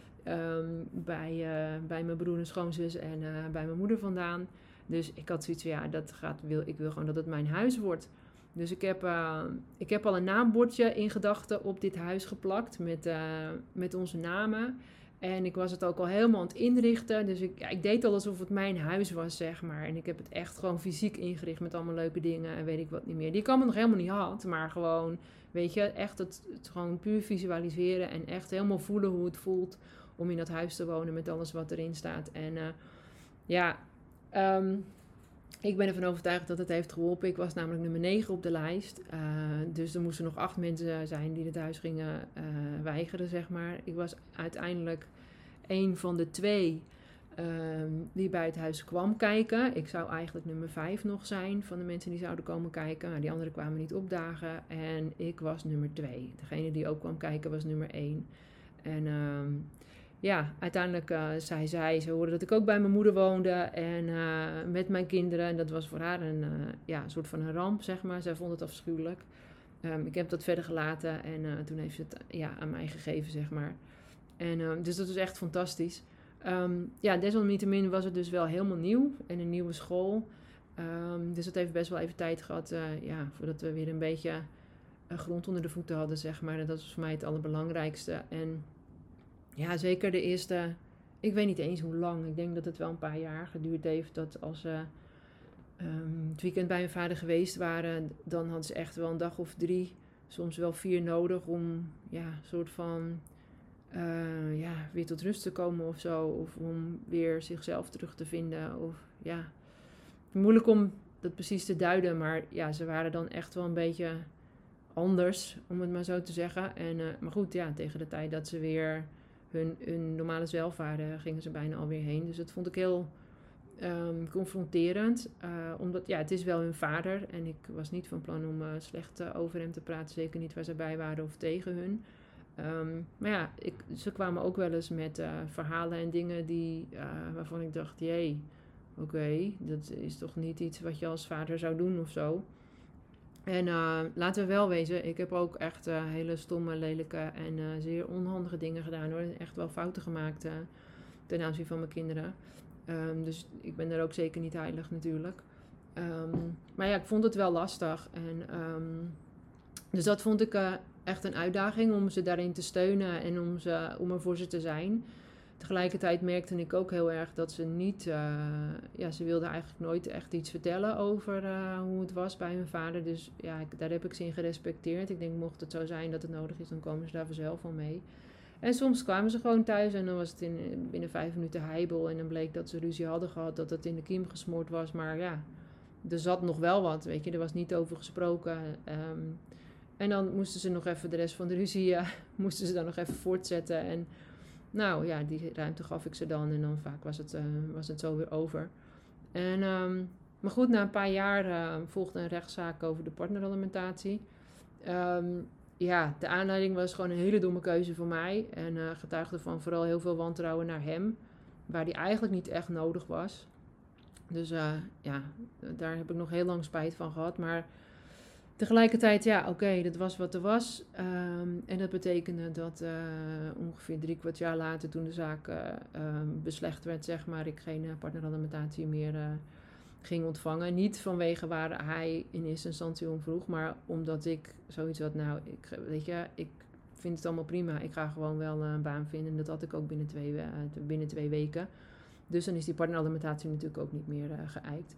um, bij, uh, bij mijn broer en schoonzus en uh, bij mijn moeder vandaan. Dus ik had zoiets van, ja, dat gaat, wil, ik wil gewoon dat het mijn huis wordt. Dus ik heb, uh, ik heb al een naambordje in gedachten op dit huis geplakt met, uh, met onze namen. En ik was het ook al helemaal aan het inrichten. Dus ik, ja, ik deed al alsof het mijn huis was, zeg maar. En ik heb het echt gewoon fysiek ingericht met allemaal leuke dingen en weet ik wat niet meer. Die ik allemaal nog helemaal niet had, maar gewoon, weet je, echt het, het gewoon puur visualiseren. En echt helemaal voelen hoe het voelt om in dat huis te wonen met alles wat erin staat. En uh, ja... Um, ik ben ervan overtuigd dat het heeft geholpen. Ik was namelijk nummer negen op de lijst. Uh, dus er moesten nog acht mensen zijn die het huis gingen uh, weigeren, zeg maar. Ik was uiteindelijk een van de twee uh, die bij het huis kwam kijken. Ik zou eigenlijk nummer vijf nog zijn van de mensen die zouden komen kijken. Maar die anderen kwamen niet opdagen. En ik was nummer twee. Degene die ook kwam kijken was nummer één. En... Um, Ja, uiteindelijk uh, zei zij, ze hoorde dat ik ook bij mijn moeder woonde en uh, met mijn kinderen. En dat was voor haar een, uh, ja, een soort van een ramp, zeg maar. Zij vond het afschuwelijk. Um, ik heb dat verder gelaten en uh, toen heeft ze het ja, aan mij gegeven, zeg maar. En, uh, dus dat was echt fantastisch. Um, ja, desalniettemin was het dus wel helemaal nieuw en een nieuwe school. Um, dus het heeft best wel even tijd gehad, uh, ja, voordat we weer een beetje uh, grond onder de voeten hadden, zeg maar. En dat was voor mij het allerbelangrijkste. En ja, zeker de eerste, ik weet niet eens hoe lang. Ik denk dat het wel een paar jaar geduurd heeft. Dat als ze uh, um, het weekend bij mijn vader geweest waren, dan hadden ze echt wel een dag of drie, soms wel vier nodig om, ja, een soort van, uh, ja, weer tot rust te komen of zo. Of om weer zichzelf terug te vinden. Of ja, moeilijk om dat precies te duiden, maar ja, ze waren dan echt wel een beetje anders, om het maar zo te zeggen. En, uh, maar goed, ja, tegen de tijd dat ze weer hun, hun normale zelf waren, gingen ze bijna alweer heen. Dus dat vond ik heel um, confronterend, uh, omdat ja, het is wel hun vader en ik was niet van plan om uh, slecht uh, over hem te praten, zeker niet waar ze bij waren of tegen hun. Um, maar ja, ik, ze kwamen ook wel eens met uh, verhalen en dingen die, uh, waarvan ik dacht, jee, oké, okay, dat is toch niet iets wat je als vader zou doen of zo. En uh, laten we wel wezen, ik heb ook echt uh, hele stomme, lelijke en uh, zeer onhandige dingen gedaan hoor. Echt wel fouten gemaakt uh, ten aanzien van mijn kinderen. Um, dus ik ben er ook zeker niet heilig natuurlijk. Um, maar ja, ik vond het wel lastig. En, um, dus dat vond ik uh, echt een uitdaging om ze daarin te steunen en om, ze, om er voor ze te zijn. Tegelijkertijd merkte ik ook heel erg dat ze niet, uh, ja, ze wilde eigenlijk nooit echt iets vertellen over uh, hoe het was bij hun vader. Dus ja, ik, daar heb ik ze in gerespecteerd. Ik denk, mocht het zo zijn dat het nodig is, dan komen ze daar vanzelf wel mee. En soms kwamen ze gewoon thuis en dan was het in, binnen vijf minuten heibel. En dan bleek dat ze ruzie hadden gehad, dat het in de kiem gesmoord was. Maar ja, er zat nog wel wat, weet je. Er was niet over gesproken. Um, en dan moesten ze nog even de rest van de ruzie, uh, moesten ze dan nog even voortzetten. En nou ja, die ruimte gaf ik ze dan en dan vaak was het, uh, was het zo weer over. En, um, maar goed, na een paar jaar uh, volgde een rechtszaak over de partneralimentatie. Um, ja, de aanleiding was gewoon een hele domme keuze voor mij. En uh, getuigde van vooral heel veel wantrouwen naar hem. Waar die eigenlijk niet echt nodig was. Dus uh, ja, daar heb ik nog heel lang spijt van gehad. Maar tegelijkertijd, ja, oké, okay, dat was wat er was. Um, en dat betekende dat uh, ongeveer drie kwart jaar later, toen de zaak uh, um, beslecht werd, zeg maar, ik geen uh, partneralimentatie meer uh, ging ontvangen. Niet vanwege waar hij in eerste instantie om vroeg, maar omdat ik zoiets had, nou, ik, weet je, ik vind het allemaal prima. Ik ga gewoon wel uh, een baan vinden. En dat had ik ook binnen twee, uh, binnen twee weken. Dus dan is die partneralimentatie natuurlijk ook niet meer uh, geëikt.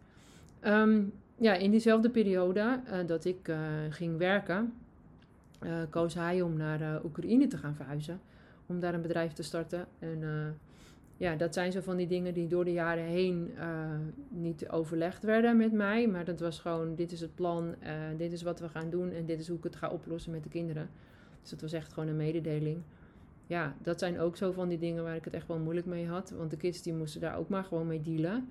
Um, ja, in diezelfde periode uh, dat ik uh, ging werken, uh, koos hij om naar uh, Oekraïne te gaan verhuizen. Om daar een bedrijf te starten. En uh, ja, dat zijn zo van die dingen die door de jaren heen uh, niet overlegd werden met mij. Maar dat was gewoon, dit is het plan, uh, dit is wat we gaan doen en dit is hoe ik het ga oplossen met de kinderen. Dus dat was echt gewoon een mededeling. Ja, dat zijn ook zo van die dingen waar ik het echt wel moeilijk mee had. Want de kids die moesten daar ook maar gewoon mee dealen.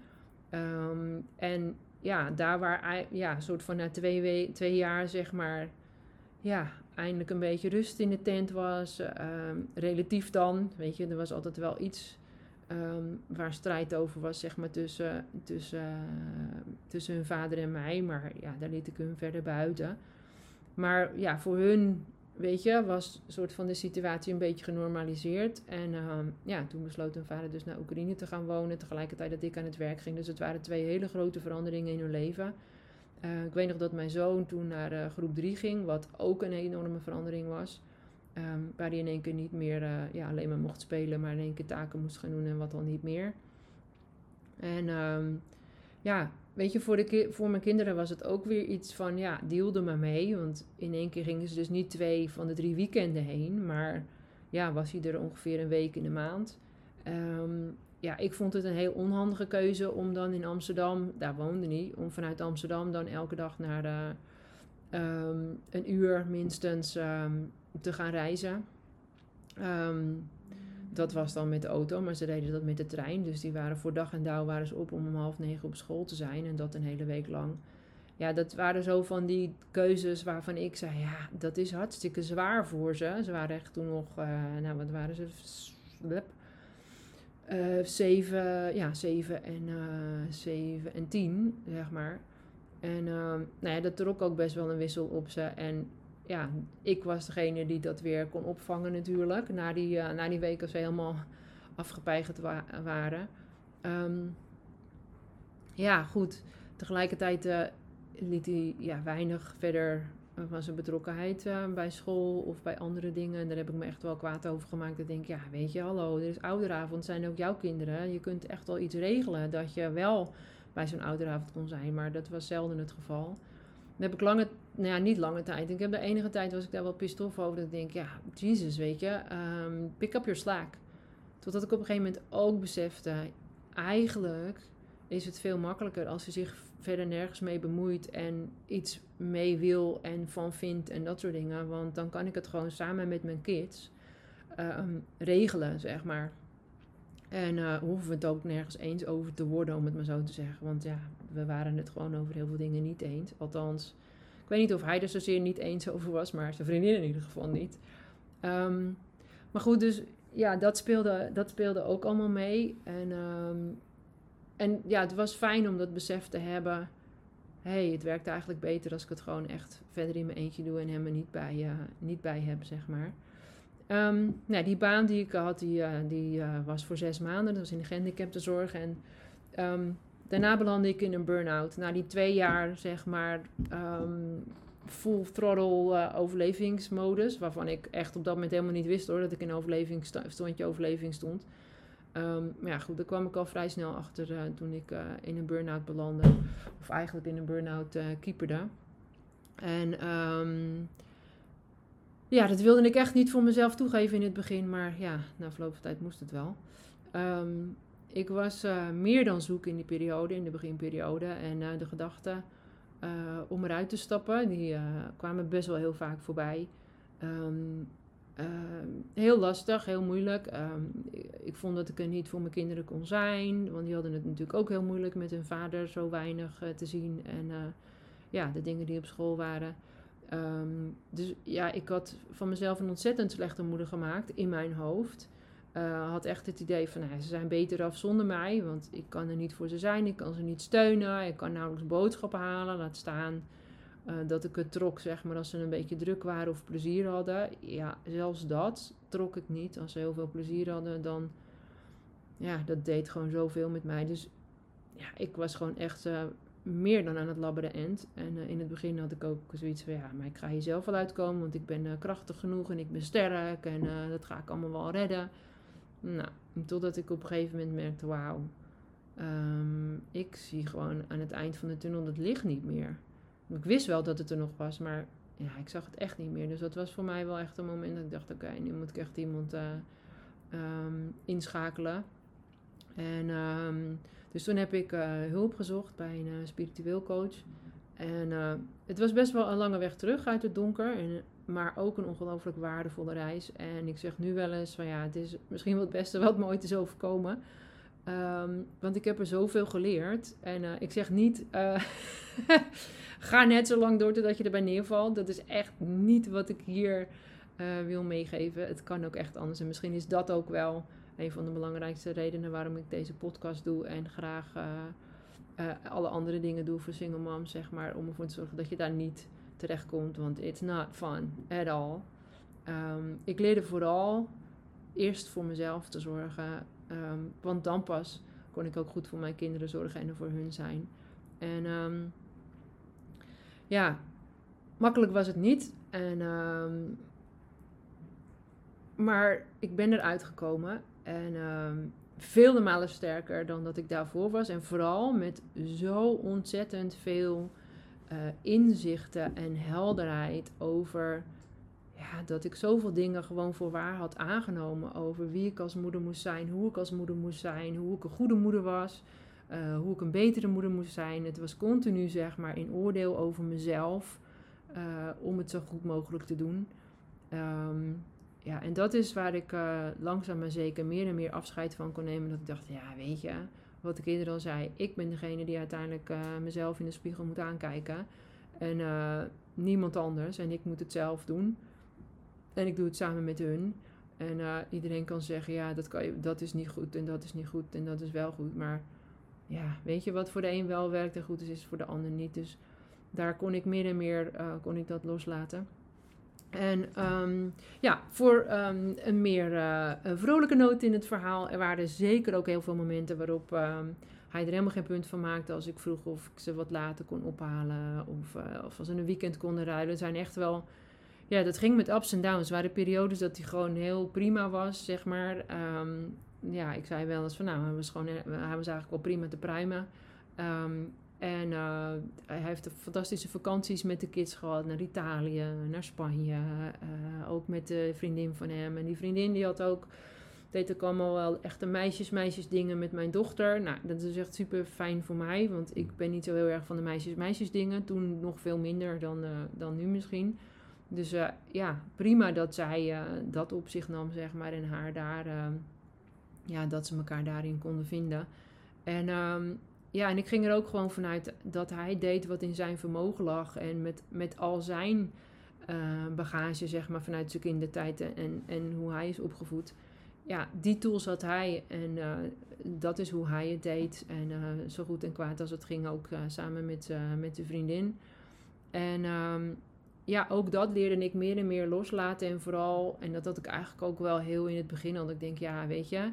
Um, en ja, daar waar, ja, soort van na twee, we- twee jaar, zeg maar, ja, eindelijk een beetje rust in de tent was. Um, relatief dan, weet je, er was altijd wel iets um, waar strijd over was, zeg maar, tussen, tussen, uh, tussen hun vader en mij. Maar ja, daar liet ik hun verder buiten. Maar ja, voor hun, weet je, was een soort van de situatie een beetje genormaliseerd. En um, ja, toen besloot hun vader dus naar Oekraïne te gaan wonen, tegelijkertijd dat ik aan het werk ging. Dus het waren twee hele grote veranderingen in hun leven. Uh, ik weet nog dat mijn zoon toen naar uh, groep drie ging, wat ook een enorme verandering was. Um, waar hij in één keer niet meer uh, ja, alleen maar mocht spelen, maar in één keer taken moest gaan doen en wat dan niet meer. En um, ja, weet je, voor, de ki- voor mijn kinderen was het ook weer iets van, ja, deal er maar mee. Want in één keer gingen ze dus niet twee van de drie weekenden heen, maar ja, was hij er ongeveer een week in de maand. Um, ja, ik vond het een heel onhandige keuze om dan in Amsterdam, daar woonde hij, om vanuit Amsterdam dan elke dag naar de, um, een uur minstens um, te gaan reizen. Um, dat was dan met de auto, maar ze deden dat met de trein. Dus die waren voor dag en dauw waren ze op om om half negen op school te zijn. En dat een hele week lang. Ja, dat waren zo van die keuzes waarvan ik zei, ja, dat is hartstikke zwaar voor ze. Ze waren echt toen nog, uh, nou wat waren ze? Uh, zeven, ja, zeven en, uh, zeven en tien, zeg maar. En uh, nou ja, dat trok ook best wel een wissel op ze. En ja, ik was degene die dat weer kon opvangen natuurlijk. Na die, uh, na die week als ze helemaal afgepeigerd wa- waren. Um, ja, goed. tegelijkertijd uh, liet hij ja, weinig verder uh, van zijn betrokkenheid uh, bij school of bij andere dingen. En daar heb ik me echt wel kwaad over gemaakt. Ik denk, ja, weet je, hallo, er is ouderavond, zijn ook jouw kinderen. Je kunt echt wel iets regelen dat je wel bij zo'n ouderavond kon zijn. Maar dat was zelden het geval. Dan heb ik lange, nou ja, niet lange tijd. Ik heb de enige tijd was ik daar wel pissed off over. Dat ik denk, ja, Jesus, weet je, um, pick up your slack. Totdat ik op een gegeven moment ook besefte, eigenlijk is het veel makkelijker als je zich verder nergens mee bemoeit en iets mee wil en van vindt en dat soort dingen. Want dan kan ik het gewoon samen met mijn kids um, regelen, zeg maar. En uh, hoeven we het ook nergens eens over te worden, om het maar zo te zeggen. Want ja, we waren het gewoon over heel veel dingen niet eens. Althans, ik weet niet of hij er zozeer niet eens over was, maar zijn vriendin in ieder geval niet. Um, maar goed, dus ja, dat speelde, dat speelde ook allemaal mee. En, um, en ja, het was fijn om dat besef te hebben. Hé, hey, het werkt eigenlijk beter als ik het gewoon echt verder in mijn eentje doe en hem er niet bij, uh, niet bij heb, zeg maar. Um, nou, die baan die ik had, die, uh, die uh, was voor zes maanden. Dat was in de gehandicaptenzorg. En um, daarna belandde ik in een burn-out. Na die twee jaar, zeg maar, um, full throttle uh, overlevingsmodus. Waarvan ik echt op dat moment helemaal niet wist hoor, dat ik in overleving st- stondje overleving stond. Um, maar ja, goed, daar kwam ik al vrij snel achter uh, toen ik uh, in een burn-out belandde. Of eigenlijk in een burn-out uh, keeperde. En um, ja, dat wilde ik echt niet voor mezelf toegeven in het begin. Maar ja, na verloop van tijd moest het wel. Um, ik was uh, meer dan zoek in die periode, in de beginperiode. En uh, de gedachten uh, om eruit te stappen, die uh, kwamen best wel heel vaak voorbij. Um, uh, heel lastig, heel moeilijk. Um, ik, ik vond dat ik er niet voor mijn kinderen kon zijn. Want die hadden het natuurlijk ook heel moeilijk met hun vader zo weinig uh, te zien. En uh, ja, de dingen die op school waren. Um, dus ja, ik had van mezelf een ontzettend slechte moeder gemaakt in mijn hoofd. Uh, had echt het idee van, nou, ze zijn beter af zonder mij, want ik kan er niet voor ze zijn, ik kan ze niet steunen, ik kan nauwelijks boodschappen halen, laat staan uh, dat ik het trok, zeg maar, als ze een beetje druk waren of plezier hadden. Ja, zelfs dat trok ik niet. Als ze heel veel plezier hadden, dan, ja, dat deed gewoon zoveel met mij. Dus ja, ik was gewoon echt uh, meer dan aan het labberen end. En uh, in het begin had ik ook zoiets van, ja, maar ik ga hier zelf wel uitkomen, want ik ben uh, krachtig genoeg en ik ben sterk en uh, dat ga ik allemaal wel redden. Nou, totdat ik op een gegeven moment merkte, wauw, um, ik zie gewoon aan het eind van de tunnel het licht niet meer. Ik wist wel dat het er nog was, maar ja, ik zag het echt niet meer. Dus dat was voor mij wel echt een moment dat ik dacht, oké, okay, nu moet ik echt iemand uh, um, inschakelen. En um, dus toen heb ik uh, hulp gezocht bij een uh, spiritueel coach. En uh, het was best wel een lange weg terug uit het donker. En, maar ook een ongelooflijk waardevolle reis. En ik zeg nu wel eens van ja, het is misschien wel het beste wat me ooit is overkomen. Um, want ik heb er zoveel geleerd. En uh, ik zeg niet, uh, ga net zo lang door totdat je erbij neervalt. Dat is echt niet wat ik hier uh, wil meegeven. Het kan ook echt anders. En misschien is dat ook wel een van de belangrijkste redenen waarom ik deze podcast doe. En graag uh, uh, alle andere dingen doe voor single moms, zeg maar. Om ervoor te zorgen dat je daar niet terechtkomt. Want it's not fun at all. Um, ik leerde vooral eerst voor mezelf te zorgen. Um, want dan pas kon ik ook goed voor mijn kinderen zorgen en er voor hun zijn. En um, ja, makkelijk was het niet. En, um, maar ik ben eruit gekomen. En um, vele malen sterker dan dat ik daarvoor was. En vooral met zo ontzettend veel uh, inzichten en helderheid over ja, dat ik zoveel dingen gewoon voor waar had aangenomen. Over wie ik als moeder moest zijn, hoe ik als moeder moest zijn, hoe ik een goede moeder was, uh, hoe ik een betere moeder moest zijn. Het was continu, zeg maar, in oordeel over mezelf uh, om het zo goed mogelijk te doen. Um, Ja, en dat is waar ik uh, langzaam maar zeker meer en meer afscheid van kon nemen. Dat ik dacht, ja, weet je, wat ik eerder al zei. Ik ben degene die uiteindelijk uh, mezelf in de spiegel moet aankijken. En uh, niemand anders. En ik moet het zelf doen. En ik doe het samen met hun. En uh, iedereen kan zeggen, ja, dat, kan je, dat is niet goed en dat is niet goed en dat is wel goed. Maar ja, weet je, wat voor de een wel werkt en goed is, is voor de ander niet. Dus daar kon ik meer en meer uh, kon ik dat loslaten. En um, ja, voor um, een meer uh, een vrolijke noot in het verhaal. Er waren zeker ook heel veel momenten waarop um, hij er helemaal geen punt van maakte als ik vroeg of ik ze wat later kon ophalen. Of, uh, of als ze een weekend konden ruilen. Het zijn echt wel... Ja, dat ging met ups en downs. Er waren periodes dat hij gewoon heel prima was, zeg maar. Um, ja, ik zei wel eens van, nou, hij was, gewoon, hij was eigenlijk wel prima te pruimen. Um, en uh, hij heeft fantastische vakanties met de kids gehad. Naar Italië, naar Spanje. Uh, ook met de vriendin van hem. En die vriendin die had ook... deed ook allemaal wel echte meisjes, meisjes dingen met mijn dochter. Nou, dat is echt super fijn voor mij. Want ik ben niet zo heel erg van de meisjes, meisjes dingen. Toen nog veel minder dan, uh, dan nu misschien. Dus uh, ja, prima dat zij uh, dat op zich nam, zeg maar. En haar daar... Uh, ja, dat ze elkaar daarin konden vinden. En... Um, Ja, en ik ging er ook gewoon vanuit dat hij deed wat in zijn vermogen lag. En met, met al zijn uh, bagage, zeg maar, vanuit zijn kindertijd en, en hoe hij is opgevoed. Ja, die tools had hij en uh, dat is hoe hij het deed. En uh, zo goed en kwaad als het ging ook uh, samen met, uh, met de vriendin. En um, ja, ook dat leerde ik meer en meer loslaten. En vooral, en dat had ik eigenlijk ook wel heel in het begin al. Dat ik denk, ja, weet je...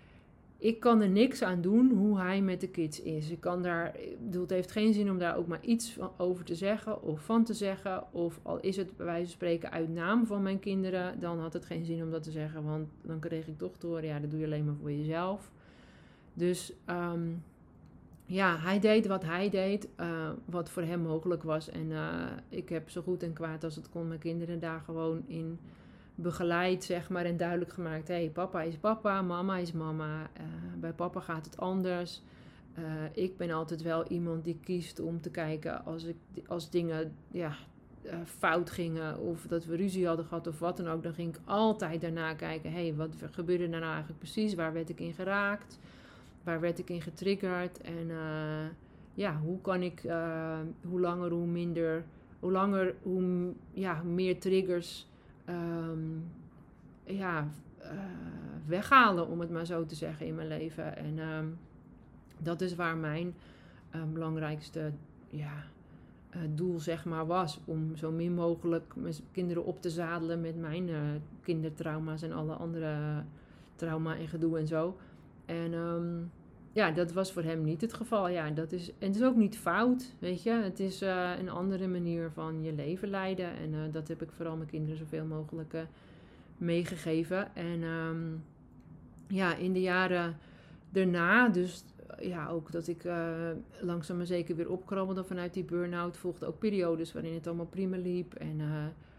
Ik kan er niks aan doen hoe hij met de kids is. Ik kan daar, ik bedoel, het heeft geen zin om daar ook maar iets van over te zeggen of van te zeggen. Of al is het bij wijze van spreken uit naam van mijn kinderen, dan had het geen zin om dat te zeggen. Want dan kreeg ik toch te horen, ja, dat doe je alleen maar voor jezelf. Dus um, ja, hij deed wat hij deed, uh, wat voor hem mogelijk was. En uh, ik heb zo goed en kwaad als het kon mijn kinderen daar gewoon in... begeleid, zeg maar, en duidelijk gemaakt. Hé, hey, papa is papa, mama is mama. Uh, bij papa gaat het anders. Uh, ik ben altijd wel iemand die kiest om te kijken als, ik, als dingen ja, uh, fout gingen of dat we ruzie hadden gehad of wat dan ook. Dan ging ik altijd daarna kijken. Hé, hey, wat gebeurde er nou eigenlijk precies? Waar werd ik in geraakt? Waar werd ik in getriggerd? En uh, ja, hoe kan ik, uh, hoe langer, hoe minder, hoe langer, hoe ja, meer triggers... Um, ja, uh, weghalen, om het maar zo te zeggen, in mijn leven. En um, dat is waar mijn uh, belangrijkste ja, uh, doel, zeg maar, was. Om zo min mogelijk mijn kinderen op te zadelen met mijn uh, kindertrauma's en alle andere trauma en gedoe en zo. En um, ja, dat was voor hem niet het geval. Ja, dat is, en het is ook niet fout, weet je. Het is uh, een andere manier van je leven leiden. En uh, dat heb ik vooral mijn kinderen zoveel mogelijk uh, meegegeven. En um, ja, in de jaren daarna, dus uh, ja, ook dat ik uh, langzaam maar zeker weer opkrabbelde vanuit die burn-out. Volgde ook periodes waarin het allemaal prima liep. En uh,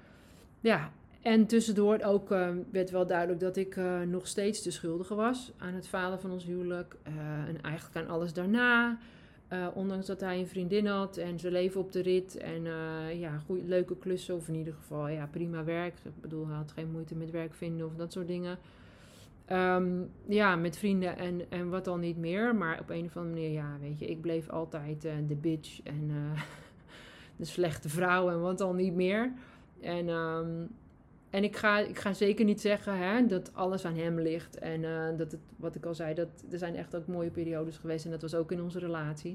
ja... En tussendoor ook uh, werd wel duidelijk dat ik uh, nog steeds de schuldige was aan het falen van ons huwelijk. Uh, en eigenlijk aan alles daarna. Uh, ondanks dat hij een vriendin had en zijn leven op de rit. En uh, ja, goeie, leuke klussen of in ieder geval ja, prima werk. Ik bedoel, hij had geen moeite met werk vinden of dat soort dingen. Um, ja, met vrienden en, en wat dan niet meer. Maar op een of andere manier, ja, weet je, ik bleef altijd uh, de bitch en uh, de slechte vrouw en wat dan niet meer. En... Um, En ik ga, ik ga zeker niet zeggen hè, dat alles aan hem ligt. En uh, dat het, wat ik al zei, dat, er zijn echt ook mooie periodes geweest. En dat was ook in onze relatie.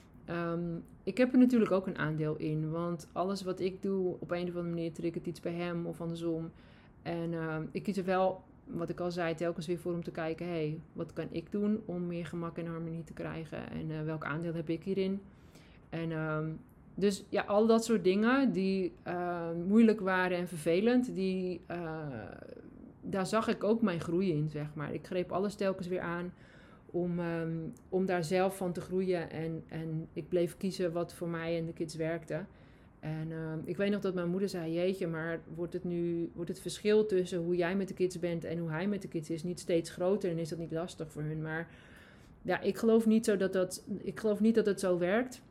Um, ik heb er natuurlijk ook een aandeel in. Want alles wat ik doe, op een of andere manier triggert iets bij hem of andersom. En uh, ik kies er wel, wat ik al zei, telkens weer voor om te kijken. Hé, hey, wat kan ik doen om meer gemak en harmonie te krijgen? En uh, welk aandeel heb ik hierin? En... Um, Dus ja, al dat soort dingen die uh, moeilijk waren en vervelend, die, uh, daar zag ik ook mijn groei in, zeg maar. Ik greep alles telkens weer aan om, um, om daar zelf van te groeien. En, en ik bleef kiezen wat voor mij en de kids werkte. En uh, ik weet nog dat mijn moeder zei, jeetje, maar wordt het nu, wordt het verschil tussen hoe jij met de kids bent en hoe hij met de kids is niet steeds groter en is dat niet lastig voor hun? Maar ja, ik geloof niet, zo dat, dat, ik geloof niet dat het zo werkt.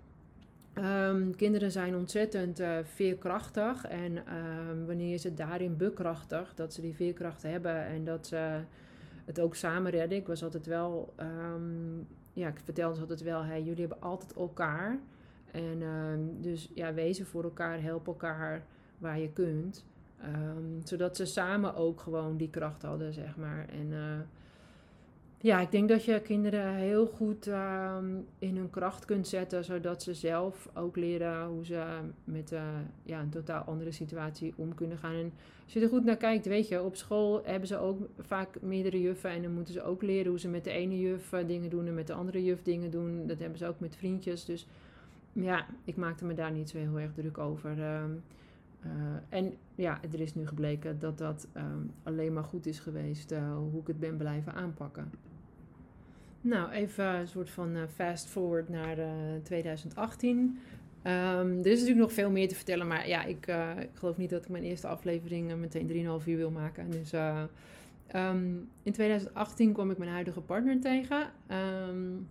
Um, kinderen zijn ontzettend uh, veerkrachtig en um, wanneer je ze daarin bekrachtigt, dat ze die veerkracht hebben en dat ze het ook samen redden. Ik was altijd wel, um, ja, ik vertelde ze altijd wel, hey, jullie hebben altijd elkaar. En um, dus ja, wezen voor elkaar, help elkaar waar je kunt. Um, zodat ze samen ook gewoon die kracht hadden, zeg maar. En uh, Ja, ik denk dat je kinderen heel goed ehm, in hun kracht kunt zetten, zodat ze zelf ook leren hoe ze met eh, ja, een totaal andere situatie om kunnen gaan. En als je er goed naar kijkt, weet je, op school hebben ze ook vaak meerdere juffen en dan moeten ze ook leren hoe ze met de ene juf eh, dingen doen en met de andere juf dingen doen. Dat hebben ze ook met vriendjes. Dus ja, ik maakte me daar niet zo heel erg druk over. Ehm, eh, en ja, er is nu gebleken dat dat ehm, alleen maar goed is geweest, eh, hoe ik het ben blijven aanpakken. Nou, even een soort van uh, fast forward naar uh, twintig achttien. Ehm, er is natuurlijk nog veel meer te vertellen, maar ja, ik, uh, ik geloof niet dat ik mijn eerste aflevering uh, meteen drieënhalf uur wil maken. Dus uh, um, in twintig achttien kwam ik mijn huidige partner tegen. Um,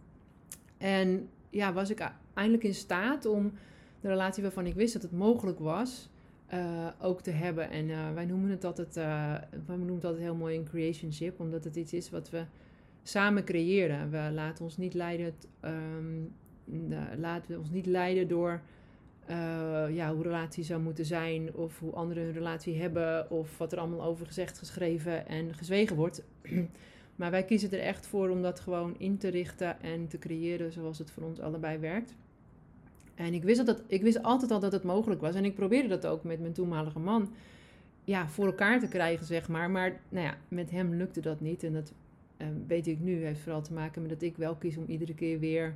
en ja, was ik eindelijk in staat om de relatie waarvan ik wist dat het mogelijk was, uh, ook te hebben. En uh, wij noemen het altijd, uh, wij noemen het altijd heel mooi een creationship, omdat het iets is wat we samen creëren. We laten ons niet leiden, um, uh, laten we ons niet leiden door uh, ja, hoe relatie zou moeten zijn, of hoe anderen hun relatie hebben, of wat er allemaal over gezegd, geschreven en gezwegen wordt. Maar wij kiezen er echt voor om dat gewoon in te richten en te creëren zoals het voor ons allebei werkt. En ik wist, dat het, ik wist altijd al dat het mogelijk was. En ik probeerde dat ook met mijn toenmalige man ja, voor elkaar te krijgen, zeg maar. Maar nou ja, met hem lukte dat niet. En dat uh, weet ik nu, heeft vooral te maken met dat ik wel kies om iedere keer weer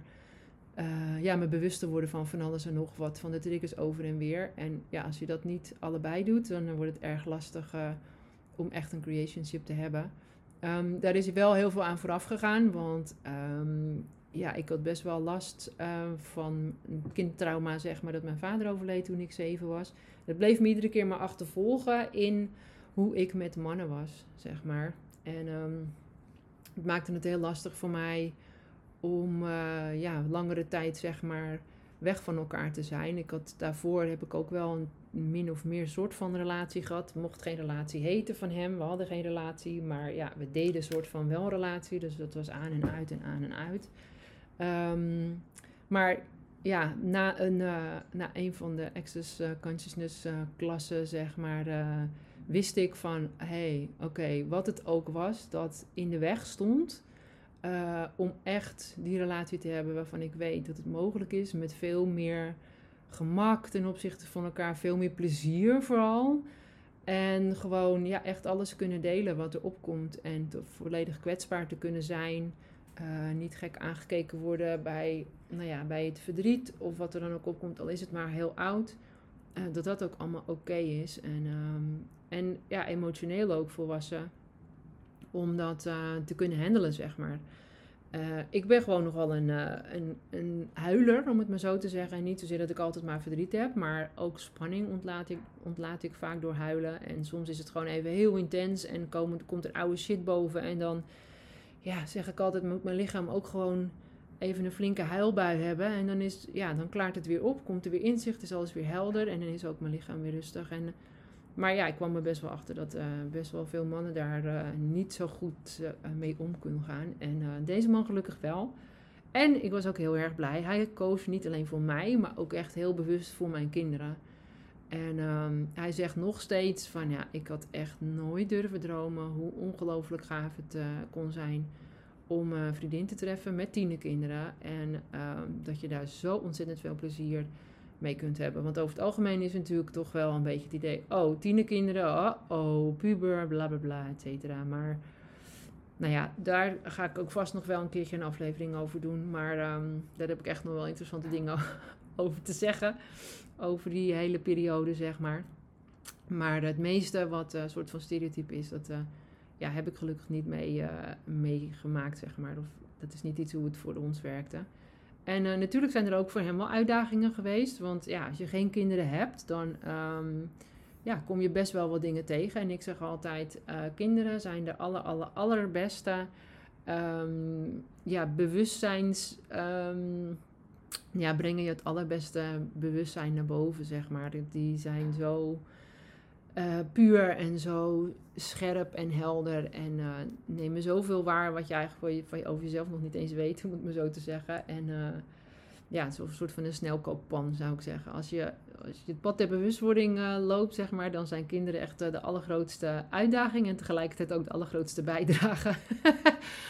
uh, ja, me bewust te worden van van alles en nog wat. Van de triggers over en weer. En ja, als je dat niet allebei doet, dan wordt het erg lastig uh, om echt een creationship te hebben. Um, daar is wel heel veel aan vooraf gegaan, want um, ja, ik had best wel last uh, van een kindtrauma, zeg maar, dat mijn vader overleed toen ik zeven was. Dat bleef me iedere keer maar achtervolgen in hoe ik met mannen was, zeg maar. En um, het maakte het heel lastig voor mij om uh, ja, langere tijd, zeg maar, weg van elkaar te zijn. Ik had, daarvoor heb ik ook wel een min of meer soort van relatie gehad. Mocht geen relatie heten van hem. We hadden geen relatie, maar ja, we deden een soort van wel relatie. Dus dat was aan en uit en aan en uit. Um, maar ja, na een, uh, na een van de Access uh, Consciousness uh, klassen, zeg maar, uh, wist ik van, hé, hey, oké, okay, wat het ook was, dat in de weg stond uh, om echt die relatie te hebben waarvan ik weet dat het mogelijk is, met veel meer gemak ten opzichte van elkaar, veel meer plezier vooral. En gewoon ja, echt alles kunnen delen wat er opkomt en te, volledig kwetsbaar te kunnen zijn. Uh, niet gek aangekeken worden bij, nou ja, bij het verdriet of wat er dan ook opkomt, al is het maar heel oud. Uh, dat dat ook allemaal oké okay is. En, um, en ja, emotioneel ook volwassen. Om dat uh, te kunnen handelen, zeg maar. Uh, ik ben gewoon nogal een, uh, een, een huiler, om het maar zo te zeggen. En niet zozeer dat ik altijd maar verdriet heb, maar ook spanning ontlaat ik, ontlaat ik vaak door huilen. En soms is het gewoon even heel intens en komen, komt er oude shit boven. En dan ja, zeg ik altijd, moet mijn lichaam ook gewoon even een flinke huilbui hebben. En dan, is, ja, dan klaart het weer op, komt er weer inzicht, is alles weer helder. En dan is ook mijn lichaam weer rustig. En, maar ja, ik kwam er best wel achter dat uh, best wel veel mannen daar uh, niet zo goed uh, mee om kunnen gaan. En uh, deze man gelukkig wel. En ik was ook heel erg blij. Hij koos niet alleen voor mij, maar ook echt heel bewust voor mijn kinderen. En um, hij zegt nog steeds van ja, ik had echt nooit durven dromen hoe ongelooflijk gaaf het uh, kon zijn om een uh, vriendin te treffen met tienerkinderen. En um, dat je daar zo ontzettend veel plezier mee kunt hebben. Want over het algemeen is natuurlijk toch wel een beetje het idee, oh, tienerkinderen, oh, oh puber, bla bla bla, et cetera. Maar nou ja, daar ga ik ook vast nog wel een keertje een aflevering over doen. Maar um, daar heb ik echt nog wel interessante dingen over te zeggen. Over die hele periode, zeg maar. Maar het meeste wat een uh, soort van stereotype is, dat uh, ja, heb ik gelukkig niet mee, uh, meegemaakt, zeg maar. Of, dat is niet iets hoe het voor ons werkte. En uh, natuurlijk zijn er ook voor hem wel uitdagingen geweest. Want ja, als je geen kinderen hebt, dan um, ja, kom je best wel wat dingen tegen. En ik zeg altijd, uh, kinderen zijn de aller, aller, allerbeste um, ja, bewustzijns... Um, ja, brengen je het allerbeste bewustzijn naar boven, zeg maar. Die zijn zo uh, puur en zo scherp en helder en uh, nemen zoveel waar wat je eigenlijk voor je, van je, over jezelf nog niet eens weet, om het maar zo te zeggen. En uh, ja, het is een soort van een snelkookpan, zou ik zeggen. Als je, als je het pad der bewustwording uh, loopt, zeg maar, dan zijn kinderen echt uh, de allergrootste uitdaging en tegelijkertijd ook de allergrootste bijdrage.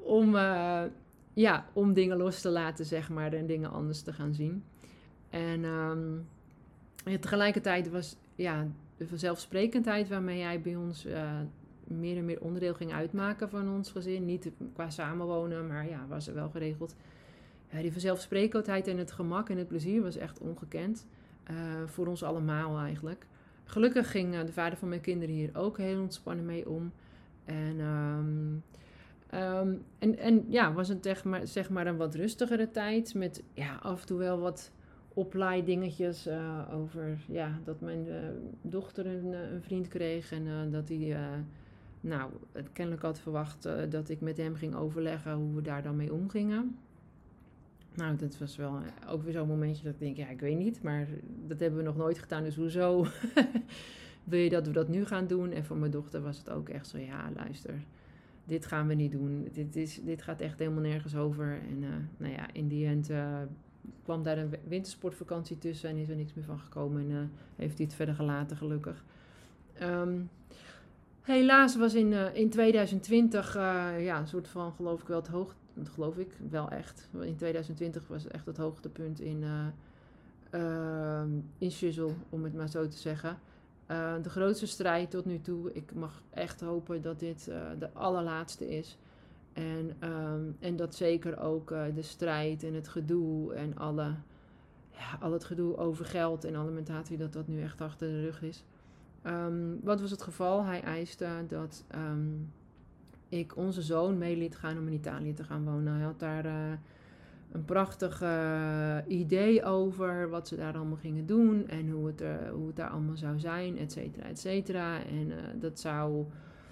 om, uh, ja, om dingen los te laten, zeg maar, en dingen anders te gaan zien. En, um, en tegelijkertijd was ja, de vanzelfsprekendheid waarmee hij bij ons uh, meer en meer onderdeel ging uitmaken van ons gezin. Niet qua samenwonen, maar ja, was er wel geregeld. Ja, die vanzelfsprekendheid en het gemak en het plezier was echt ongekend. Uh, voor ons allemaal eigenlijk. Gelukkig ging uh, de vader van mijn kinderen hier ook heel ontspannen mee om. En, um, um, en, en ja, was het zeg maar, zeg maar een wat rustigere tijd. Met ja, af en toe wel wat opleidingetjes uh, over ja, dat mijn uh, dochter een, een vriend kreeg. En uh, dat hij uh, nou, het kennelijk had verwacht uh, dat ik met hem ging overleggen hoe we daar dan mee omgingen. Nou, dat was wel ook weer zo'n momentje dat ik denk, ja, ik weet niet, maar dat hebben we nog nooit gedaan, dus hoezo wil je dat we dat nu gaan doen? En voor mijn dochter was het ook echt zo, ja, luister, dit gaan we niet doen. Dit, is, dit gaat echt helemaal nergens over. En uh, nou ja, in die end uh, kwam daar een wintersportvakantie tussen en is er niks meer van gekomen. En uh, heeft hij het verder gelaten, gelukkig. Um, helaas was in, uh, in twintig twintig uh, ja, een soort van, geloof ik wel, het hoogte. Dat geloof ik wel echt. In twintig twintig was het echt het hoogtepunt in, uh, uh, in Shizzle, om het maar zo te zeggen. Uh, de grootste strijd tot nu toe. Ik mag echt hopen dat dit uh, de allerlaatste is. En, um, en dat zeker ook uh, de strijd en het gedoe en alle, ja, al het gedoe over geld en alimentatie, dat dat nu echt achter de rug is. Um, wat was het geval? Hij eiste dat Um, ik onze zoon mee liet gaan om in Italië te gaan wonen. Hij had daar uh, een prachtig uh, idee over wat ze daar allemaal gingen doen en hoe het, uh, hoe het daar allemaal zou zijn, et cetera, et cetera. En uh, dat zou...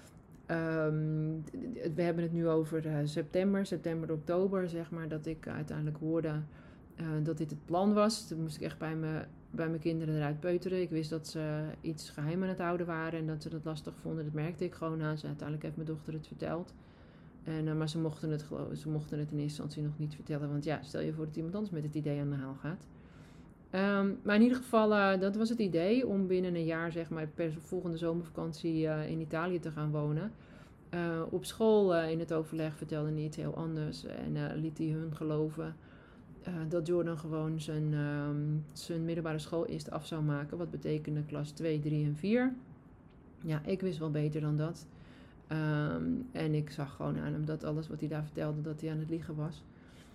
Um, we hebben het nu over uh, september, september, oktober, zeg maar, dat ik uiteindelijk hoorde uh, dat dit het plan was. Toen moest ik echt bij, me, bij mijn kinderen eruit peuteren. Ik wist dat ze iets geheim aan het houden waren en dat ze dat lastig vonden. Dat merkte ik gewoon aan ze. Uiteindelijk heeft mijn dochter het verteld. En, uh, maar ze mochten, het, ze mochten het in eerste instantie nog niet vertellen. Want ja, stel je voor dat iemand anders met het idee aan de haal gaat. Um, maar in ieder geval, uh, dat was het idee om binnen een jaar, zeg maar, per volgende zomervakantie uh, in Italië te gaan wonen. Uh, op school uh, in het overleg vertelde hij iets heel anders en uh, liet hij hun geloven uh, dat Jordan gewoon zijn, um, zijn middelbare school eerst af zou maken. Wat betekende klas twee, drie en vier. Ja, ik wist wel beter dan dat. Um, en ik zag gewoon aan hem dat alles wat hij daar vertelde, dat hij aan het liegen was.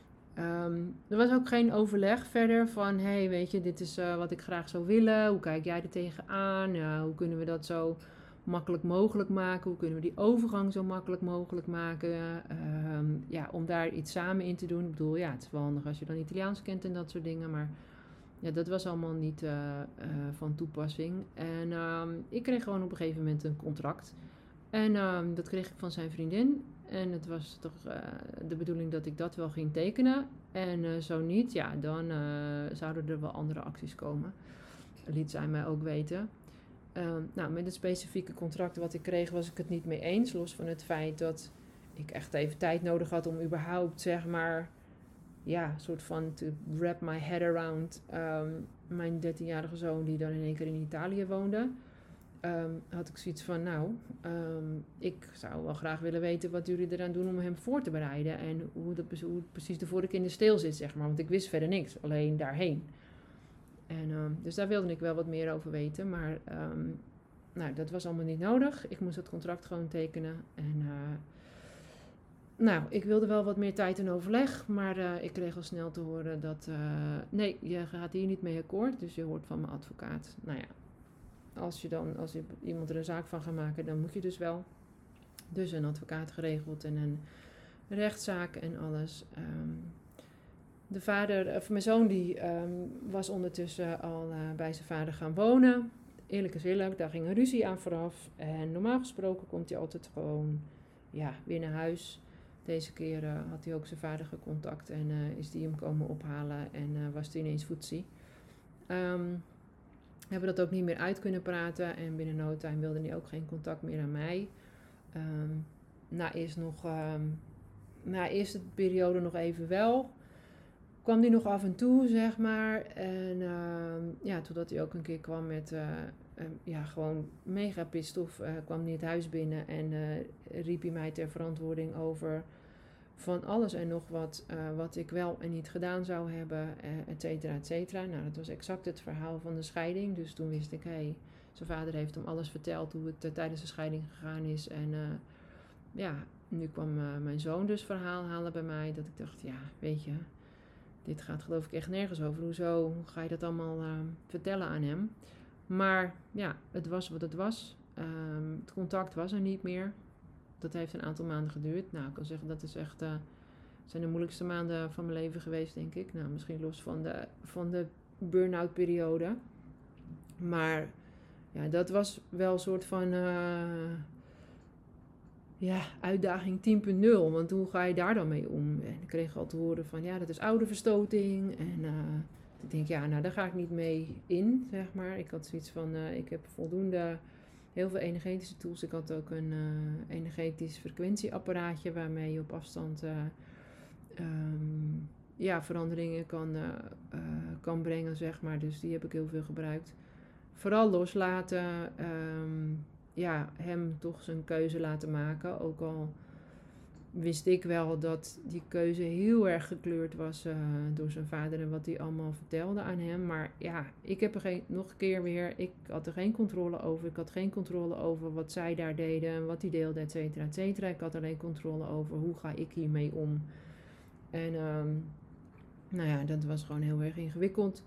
Um, er was ook geen overleg verder van, hey, weet je, dit is uh, wat ik graag zou willen. Hoe kijk jij er tegenaan? Uh, hoe kunnen we dat zo makkelijk mogelijk maken? Hoe kunnen we die overgang zo makkelijk mogelijk maken? Um, ja, om daar iets samen in te doen. Ik bedoel, ja, het is wel handig als je dan Italiaans kent en dat soort dingen. Maar ja, dat was allemaal niet uh, uh, van toepassing. En um, ik kreeg gewoon op een gegeven moment een contract. En um, dat kreeg ik van zijn vriendin. En het was toch uh, de bedoeling dat ik dat wel ging tekenen. En uh, zo niet, ja, dan uh, zouden er wel andere acties komen. Liet zij mij ook weten. Uh, nou, met het specifieke contract wat ik kreeg was ik het niet mee eens. Los van het feit dat ik echt even tijd nodig had om überhaupt, zeg maar, ja, een soort van to wrap my head around um, mijn dertienjarige zoon die dan in één keer in Italië woonde. Um, had ik zoiets van, nou, um, ik zou wel graag willen weten wat jullie eraan doen om hem voor te bereiden. En hoe, dat, hoe het precies ervoor ik in de steel zit, zeg maar. Want ik wist verder niks, alleen daarheen. En, um, dus daar wilde ik wel wat meer over weten. Maar um, nou, dat was allemaal niet nodig. Ik moest het contract gewoon tekenen. En uh, nou, ik wilde wel wat meer tijd en overleg. Maar uh, ik kreeg al snel te horen dat, uh, nee, je gaat hier niet mee akkoord. Dus je hoort van mijn advocaat. Nou ja. Als je dan, als je iemand er een zaak van gaat maken, dan moet je dus wel. Dus een advocaat geregeld en een rechtszaak en alles. Um, de vader, of mijn zoon, die um, was ondertussen al uh, bij zijn vader gaan wonen. Eerlijk is eerlijk, daar ging een ruzie aan vooraf. En normaal gesproken komt hij altijd gewoon, ja, weer naar huis. Deze keer uh, had hij ook zijn vader gecontact en uh, is die hem komen ophalen en uh, was hij ineens voetzie. Um, hebben dat ook niet meer uit kunnen praten. En binnen no time wilde hij ook geen contact meer aan mij. Um, na eerst nog... Um, na eerste periode nog even wel. Kwam hij nog af en toe, zeg maar. En um, ja, totdat hij ook een keer kwam met... Uh, um, ja, gewoon mega pissed off. Uh, kwam hij het huis binnen en uh, riep hij mij ter verantwoording over... van alles en nog wat, uh, wat ik wel en niet gedaan zou hebben, uh, et cetera, et cetera. Nou, dat was exact het verhaal van de scheiding. Dus toen wist ik, hé, hey, zijn vader heeft hem alles verteld hoe het uh, tijdens de scheiding gegaan is. En uh, ja, nu kwam uh, mijn zoon dus verhaal halen bij mij, dat ik dacht, ja, weet je, dit gaat geloof ik echt nergens over. Hoezo hoe ga je dat allemaal uh, vertellen aan hem? Maar ja, het was wat het was. Um, het contact was er niet meer. Dat heeft een aantal maanden geduurd. Nou, ik kan zeggen dat is echt, uh, zijn de moeilijkste maanden van mijn leven geweest, denk ik. Nou, misschien los van de, van de burn-out periode. Maar ja, dat was wel een soort van uh, ja, uitdaging tien punt nul. Want hoe ga je daar dan mee om? En ik kreeg al te horen van, ja, dat is ouderverstoting. En uh, ik denk, ja, nou, daar ga ik niet mee in, zeg maar. Ik had zoiets van, uh, ik heb voldoende... Heel veel energetische tools. Ik had ook een uh, energetisch frequentieapparaatje waarmee je op afstand uh, um, ja, veranderingen kan, uh, uh, kan brengen, zeg maar. Dus die heb ik heel veel gebruikt. Vooral loslaten. Um, ja, hem toch zijn keuze laten maken. Ook al wist ik wel dat die keuze heel erg gekleurd was uh, door zijn vader en wat hij allemaal vertelde aan hem. Maar ja, ik heb er geen, nog een keer weer, ik had er geen controle over. Ik had geen controle over wat zij daar deden en wat hij deelde, et cetera, et cetera. Ik had alleen controle over hoe ga ik hiermee om. En um, nou ja, dat was gewoon heel erg ingewikkeld.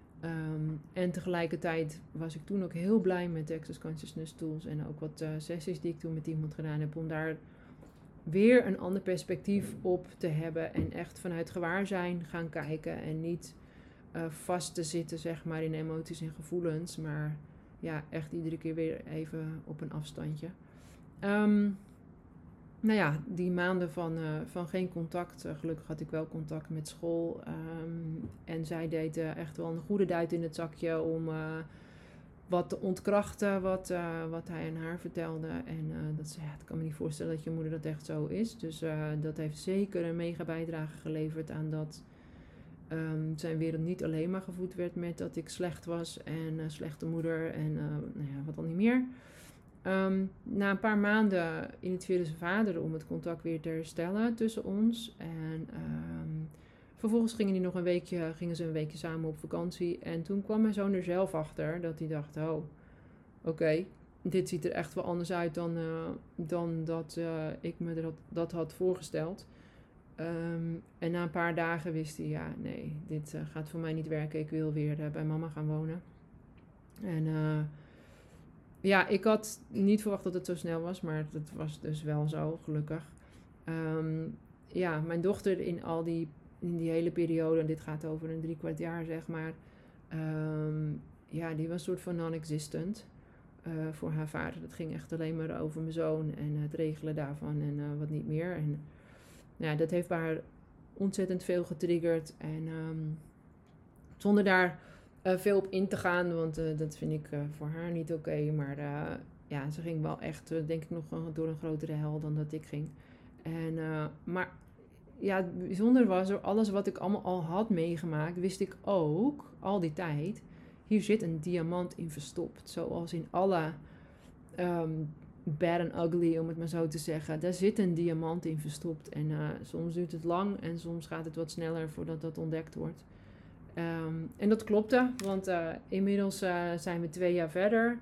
Um, en tegelijkertijd was ik toen ook heel blij met de Access Consciousness Tools en ook wat uh, sessies die ik toen met iemand gedaan heb, om daar weer een ander perspectief op te hebben en echt vanuit gewaarzijn gaan kijken en niet uh, vast te zitten, zeg maar, in emoties en gevoelens, maar ja, echt iedere keer weer even op een afstandje. Um, nou ja, die maanden van, uh, van geen contact, uh, gelukkig had ik wel contact met school um, en zij deed uh, echt wel een goede duit in het zakje om uh, wat te ontkrachten wat, uh, wat hij aan haar vertelde. En uh, dat ze, ja, ik kan me niet voorstellen dat je moeder dat echt zo is. Dus uh, dat heeft zeker een mega bijdrage geleverd aan dat um, zijn wereld niet alleen maar gevoed werd met dat ik slecht was en uh, slechte moeder en uh, nou ja, wat dan niet meer. Um, na een paar maanden initieerde zijn vader om het contact weer te herstellen tussen ons. En um, vervolgens gingen, die nog een weekje, gingen ze een weekje samen op vakantie. En toen kwam mijn zoon er zelf achter dat hij dacht, oh, oké, okay, dit ziet er echt wel anders uit dan, uh, dan dat uh, ik me dat, dat had voorgesteld. Um, en na een paar dagen wist hij, ja, nee, dit uh, gaat voor mij niet werken. Ik wil weer uh, bij mama gaan wonen. En uh, ja, ik had niet verwacht dat het zo snel was, maar dat was dus wel zo, gelukkig. Um, ja, mijn dochter in al die, in die hele periode, en dit gaat over een drie kwart jaar, zeg maar. Um, ja, die was een soort van non-existent uh, voor haar vader. Dat ging echt alleen maar over mijn zoon en het regelen daarvan en uh, wat niet meer. En ja, dat heeft bij haar ontzettend veel getriggerd. En um, zonder daar uh, veel op in te gaan, want uh, dat vind ik uh, voor haar niet oké. Okay, maar uh, ja, ze ging wel echt, uh, denk ik, nog door een grotere hel dan dat ik ging. En, uh, maar ja, het bijzonder was, door alles wat ik allemaal al had meegemaakt, wist ik ook, al die tijd, hier zit een diamant in verstopt. Zoals in alle um, bad and ugly, om het maar zo te zeggen. Daar zit een diamant in verstopt. En uh, soms duurt het lang en soms gaat het wat sneller voordat dat ontdekt wordt. Um, en dat klopte, want uh, inmiddels uh, zijn we twee jaar verder.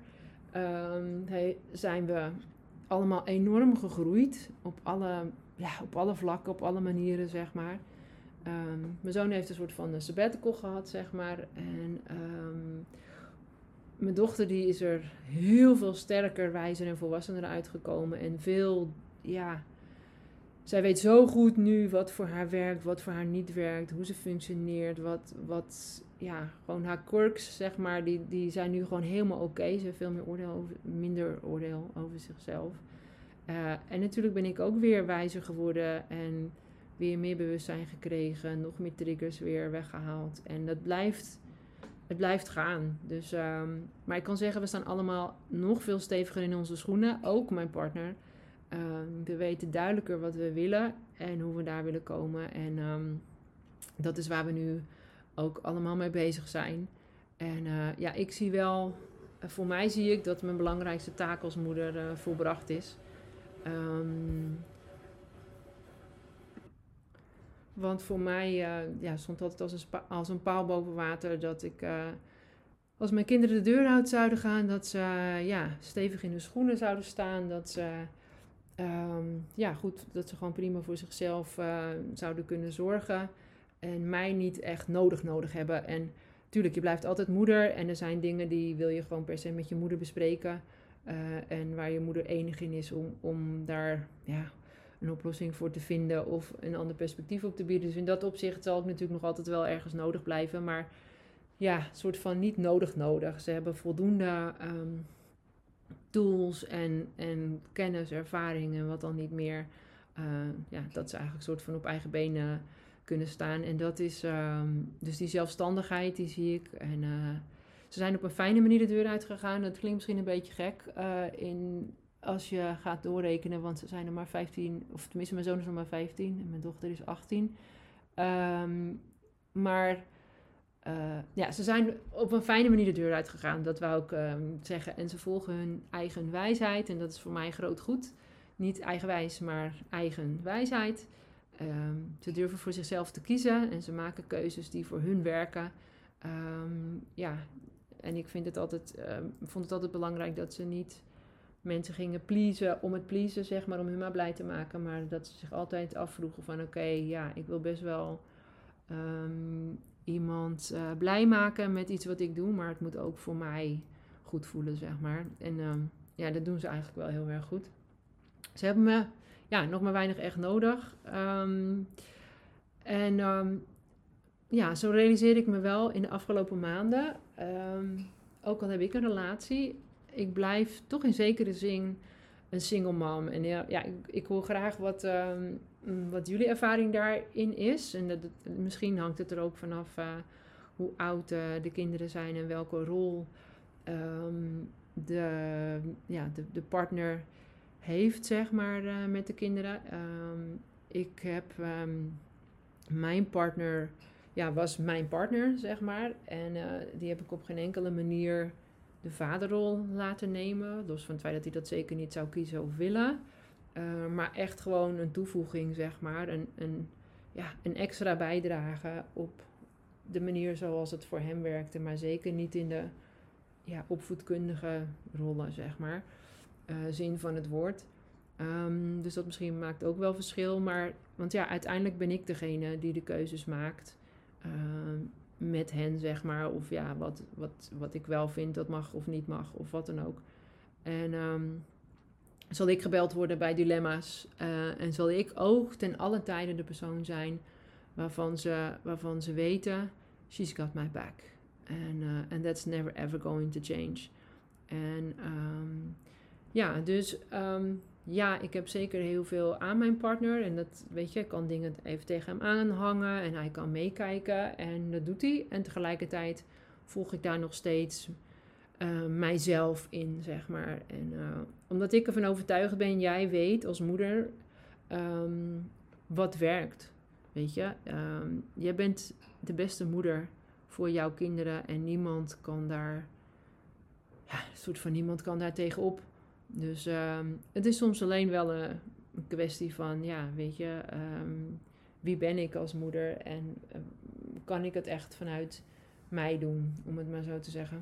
Um, hey, zijn we allemaal enorm gegroeid op alle, ja, op alle vlakken, op alle manieren, zeg maar. Um, mijn zoon heeft een soort van een sabbatical gehad, zeg maar. En um, mijn dochter die is er heel veel sterker, wijzer en volwassener uitgekomen. En veel, ja... Zij weet zo goed nu wat voor haar werkt, wat voor haar niet werkt, hoe ze functioneert, wat, wat ja, gewoon haar quirks, zeg maar, die, die zijn nu gewoon helemaal oké. Okay. Ze heeft veel meer oordeel over, minder oordeel over zichzelf. Uh, en natuurlijk ben ik ook weer wijzer geworden en weer meer bewustzijn gekregen, nog meer triggers weer weggehaald. En dat blijft, het blijft gaan. Dus, um, maar ik kan zeggen, we staan allemaal nog veel steviger in onze schoenen, ook mijn partner. Um, we weten duidelijker wat we willen en hoe we daar willen komen. En um, dat is waar we nu ook allemaal mee bezig zijn. En uh, ja, ik zie wel, uh, voor mij zie ik dat mijn belangrijkste taak als moeder uh, volbracht is. Um, Want voor mij uh, ja, stond altijd als een, spa- als een paal boven water dat ik, uh, als mijn kinderen de deur uit zouden gaan, dat ze uh, ja, stevig in hun schoenen zouden staan. Dat ze, um, ja, goed, dat ze gewoon prima voor zichzelf uh, zouden kunnen zorgen. En mij niet echt nodig nodig hebben. En tuurlijk, je blijft altijd moeder. En er zijn dingen die wil je gewoon per se met je moeder bespreken. Uh, en waar je moeder enig in is om, om daar ja, een oplossing voor te vinden of een ander perspectief op te bieden. Dus in dat opzicht zal ik natuurlijk nog altijd wel ergens nodig blijven. Maar ja, een soort van niet nodig nodig. Ze hebben voldoende um, tools en, en kennis, ervaring en wat dan niet meer. Uh, ja, dat ze eigenlijk een soort van op eigen benen kunnen staan. En dat is, um, dus die zelfstandigheid, die zie ik. En uh, ze zijn op een fijne manier de deur uitgegaan. Dat klinkt misschien een beetje gek uh, in, als je gaat doorrekenen, want ze zijn er maar vijftien, of tenminste mijn zoon is nog maar vijftien en mijn dochter is achttien. Um, maar uh, ja, ze zijn op een fijne manier de deur uitgegaan, dat wou ik um, zeggen. En ze volgen hun eigen wijsheid en dat is voor mij groot goed. Niet eigenwijs, maar eigen wijsheid. Um, ze durven voor zichzelf te kiezen en ze maken keuzes die voor hun werken. Um, ja, en ik vind het altijd, um, vond het altijd belangrijk dat ze niet mensen gingen pleasen om het pleasen, zeg maar, om hun maar blij te maken. Maar dat ze zich altijd afvroegen van oké, okay, ja, ik wil best wel um, iemand uh, blij maken met iets wat ik doe. Maar het moet ook voor mij goed voelen, zeg maar. En um, ja, dat doen ze eigenlijk wel heel erg goed. Ze hebben me ja, nog maar weinig echt nodig. Um, en um, ja, zo realiseerde ik me wel in de afgelopen maanden. Um, ook al heb ik een relatie, ik blijf toch in zekere zin een single mom. En ja, ja ik, ik hoor graag wat, um, wat jullie ervaring daarin is. En dat, dat, misschien hangt het er ook vanaf uh, hoe oud uh, de kinderen zijn en welke rol um, de, ja, de, de partner heeft, zeg maar, uh, met de kinderen. Um, ik heb um, mijn partner, ja, was mijn partner, zeg maar. En uh, die heb ik op geen enkele manier de vaderrol laten nemen. Los van het feit dat hij dat zeker niet zou kiezen of willen. Uh, maar echt gewoon een toevoeging, zeg maar. Een, een, ja, een extra bijdrage op de manier zoals het voor hem werkte. Maar zeker niet in de ja, opvoedkundige rollen, zeg maar. Uh, zin van het woord. Um, dus dat misschien maakt ook wel verschil. Maar, want ja, uiteindelijk ben ik degene die de keuzes maakt. Uh, met hen, zeg maar. Of ja, wat, wat, wat ik wel vind dat mag of niet mag. Of wat dan ook. En um, zal ik gebeld worden bij dilemma's. Uh, en zal ik ook ten alle tijden de persoon zijn waarvan ze, waarvan ze weten, she's got my back. And, uh, and that's never ever going to change. En um, ja, dus um, ja, ik heb zeker heel veel aan mijn partner. En dat, weet je, ik kan dingen even tegen hem aanhangen en hij kan meekijken. En dat doet hij. En tegelijkertijd volg ik daar nog steeds uh, mijzelf in, zeg maar. En uh, omdat ik ervan overtuigd ben, jij weet als moeder um, wat werkt. Weet je, um, jij bent de beste moeder voor jouw kinderen en niemand kan daar, ja, een soort van niemand kan daar tegenop. Dus um, het is soms alleen wel een, een kwestie van, ja, weet je, um, wie ben ik als moeder en um, kan ik het echt vanuit mij doen, om het maar zo te zeggen.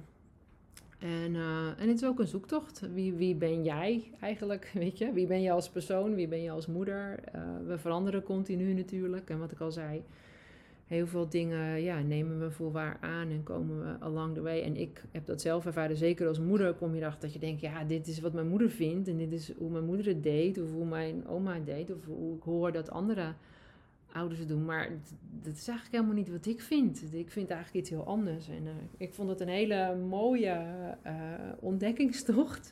En, uh, en het is ook een zoektocht. Wie, wie ben jij eigenlijk, weet je? Wie ben je als persoon? Wie ben je als moeder? Uh, we veranderen continu natuurlijk. En wat ik al zei, heel veel dingen ja, nemen we voor waar aan en komen we along the way. En ik heb dat zelf ervaren. Zeker als moeder kom je erachter dat je denkt, ja, dit is wat mijn moeder vindt. En dit is hoe mijn moeder het deed. Of hoe mijn oma het deed. Of hoe ik hoor dat andere ouders het doen. Maar dat is eigenlijk helemaal niet wat ik vind. Ik vind eigenlijk iets heel anders. En uh, ik vond het een hele mooie uh, ontdekkingstocht.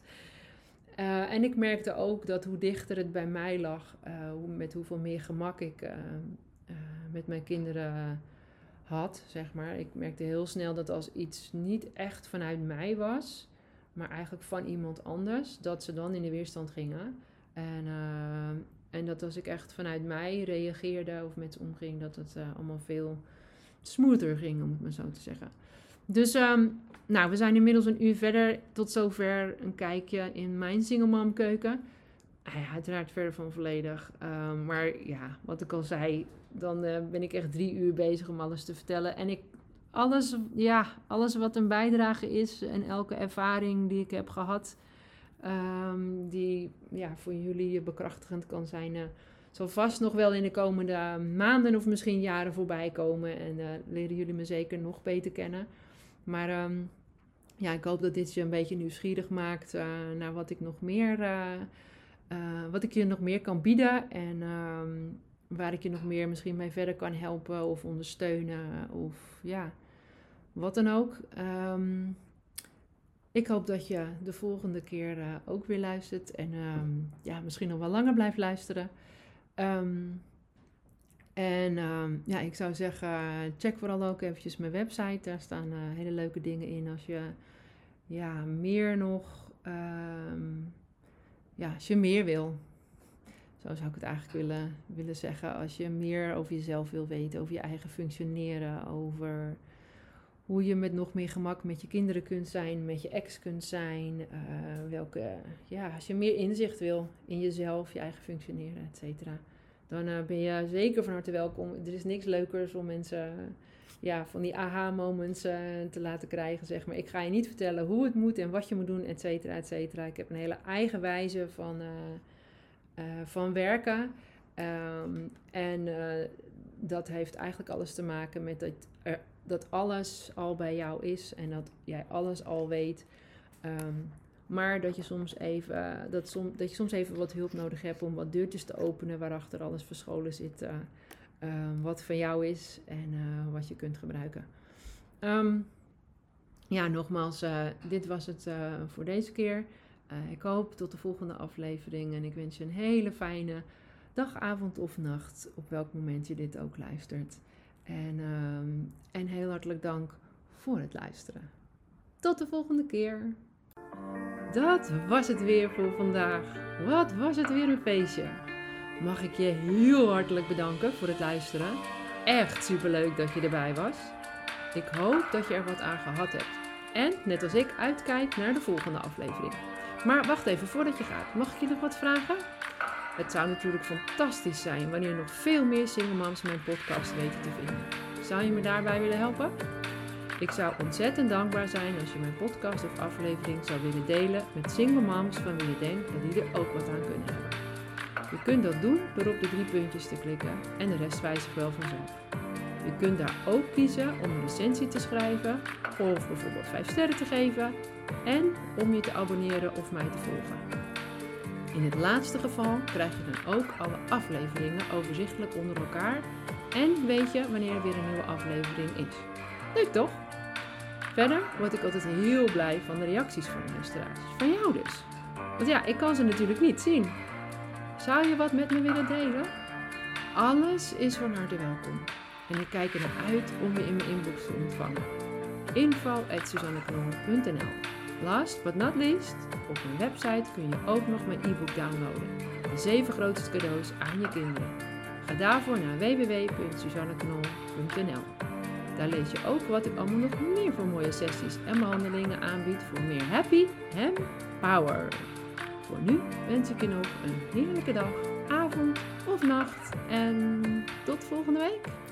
Uh, en ik merkte ook dat hoe dichter het bij mij lag, uh, hoe, met hoeveel meer gemak ik uh, uh, met mijn kinderen had, zeg maar. Ik merkte heel snel dat als iets niet echt vanuit mij was, maar eigenlijk van iemand anders, dat ze dan in de weerstand gingen. En, uh, en dat als ik echt vanuit mij reageerde of met ze omging, dat het uh, allemaal veel smoother ging, om het maar zo te zeggen. Dus, um, nou, we zijn inmiddels een uur verder. Tot zover een kijkje in mijn single mom keuken. ja, uiteraard verder van volledig. Um, maar ja, wat ik al zei, dan uh, ben ik echt drie uur bezig om alles te vertellen. En ik, alles, ja, alles wat een bijdrage is en elke ervaring die ik heb gehad, um, die ja, voor jullie bekrachtigend kan zijn, uh, zal vast nog wel in de komende maanden of misschien jaren voorbij komen. En uh, leren jullie me zeker nog beter kennen. Maar um, ja, ik hoop dat dit je een beetje nieuwsgierig maakt uh, naar wat ik nog meer... Uh, Uh, wat ik je nog meer kan bieden en um, waar ik je nog meer misschien mee verder kan helpen of ondersteunen of ja, wat dan ook. Um, ik hoop dat je de volgende keer uh, ook weer luistert en um, ja, misschien nog wel langer blijft luisteren. Um, en um, ja, ik zou zeggen, check vooral ook eventjes mijn website. Daar staan uh, hele leuke dingen in als je ja, meer nog... Um, Ja, als je meer wil, zo zou ik het eigenlijk willen, willen zeggen. Als je meer over jezelf wil weten, over je eigen functioneren, over hoe je met nog meer gemak met je kinderen kunt zijn, met je ex kunt zijn. Uh, welke, ja, als je meer inzicht wil in jezelf, je eigen functioneren, et cetera. Dan uh, ben je zeker van harte welkom. Er is niks leukers om mensen ja, van die aha-moments uh, te laten krijgen, zeg maar. Ik ga je niet vertellen hoe het moet en wat je moet doen, et cetera, et cetera. Ik heb een hele eigen wijze van, uh, uh, van werken. Um, en uh, dat heeft eigenlijk alles te maken met dat, er, dat alles al bij jou is en dat jij alles al weet. Um, maar dat je soms even, dat, som, dat je soms even wat hulp nodig hebt om wat deurtjes te openen waarachter alles verscholen zit. Uh, Uh, wat van jou is en uh, wat je kunt gebruiken. Um, ja, nogmaals, uh, dit was het uh, voor deze keer. Uh, ik hoop tot de volgende aflevering en ik wens je een hele fijne dag, avond of nacht, op welk moment je dit ook luistert. En, um, en heel hartelijk dank voor het luisteren. Tot de volgende keer. Dat was het weer voor vandaag. Wat was het weer een feestje. Mag ik je heel hartelijk bedanken voor het luisteren. Echt superleuk dat je erbij was. Ik hoop dat je er wat aan gehad hebt. En, net als ik, uitkijk naar de volgende aflevering. Maar wacht even, voordat je gaat, mag ik je nog wat vragen? Het zou natuurlijk fantastisch zijn wanneer nog veel meer single moms mijn podcast weten te vinden. Zou je me daarbij willen helpen? Ik zou ontzettend dankbaar zijn als je mijn podcast of aflevering zou willen delen met single moms van wie je denkt dat die er ook wat aan kunnen hebben. Je kunt dat doen door op de drie puntjes te klikken en de rest wijzigt wel vanzelf. Je kunt daar ook kiezen om een recensie te schrijven of bijvoorbeeld vijf sterren te geven en om je te abonneren of mij te volgen. In het laatste geval krijg je dan ook alle afleveringen overzichtelijk onder elkaar en weet je wanneer er weer een nieuwe aflevering is. Leuk toch? Verder word ik altijd heel blij van de reacties van de luisteraars. Van jou dus. Want ja, ik kan ze natuurlijk niet zien. Zou je wat met me willen delen? Alles is van harte welkom. En ik kijk er naar uit om je in mijn inbox te ontvangen. info at suzanneknol punt n l Last but not least, op mijn website kun je ook nog mijn e-book downloaden. De zeven grootste cadeaus aan je kinderen. Ga daarvoor naar w w w punt suzanneknol punt n l. Daar lees je ook wat ik allemaal nog meer voor mooie sessies en behandelingen aanbied voor meer happy en power. Voor nu wens ik je nog een heerlijke dag, avond of nacht en tot volgende week.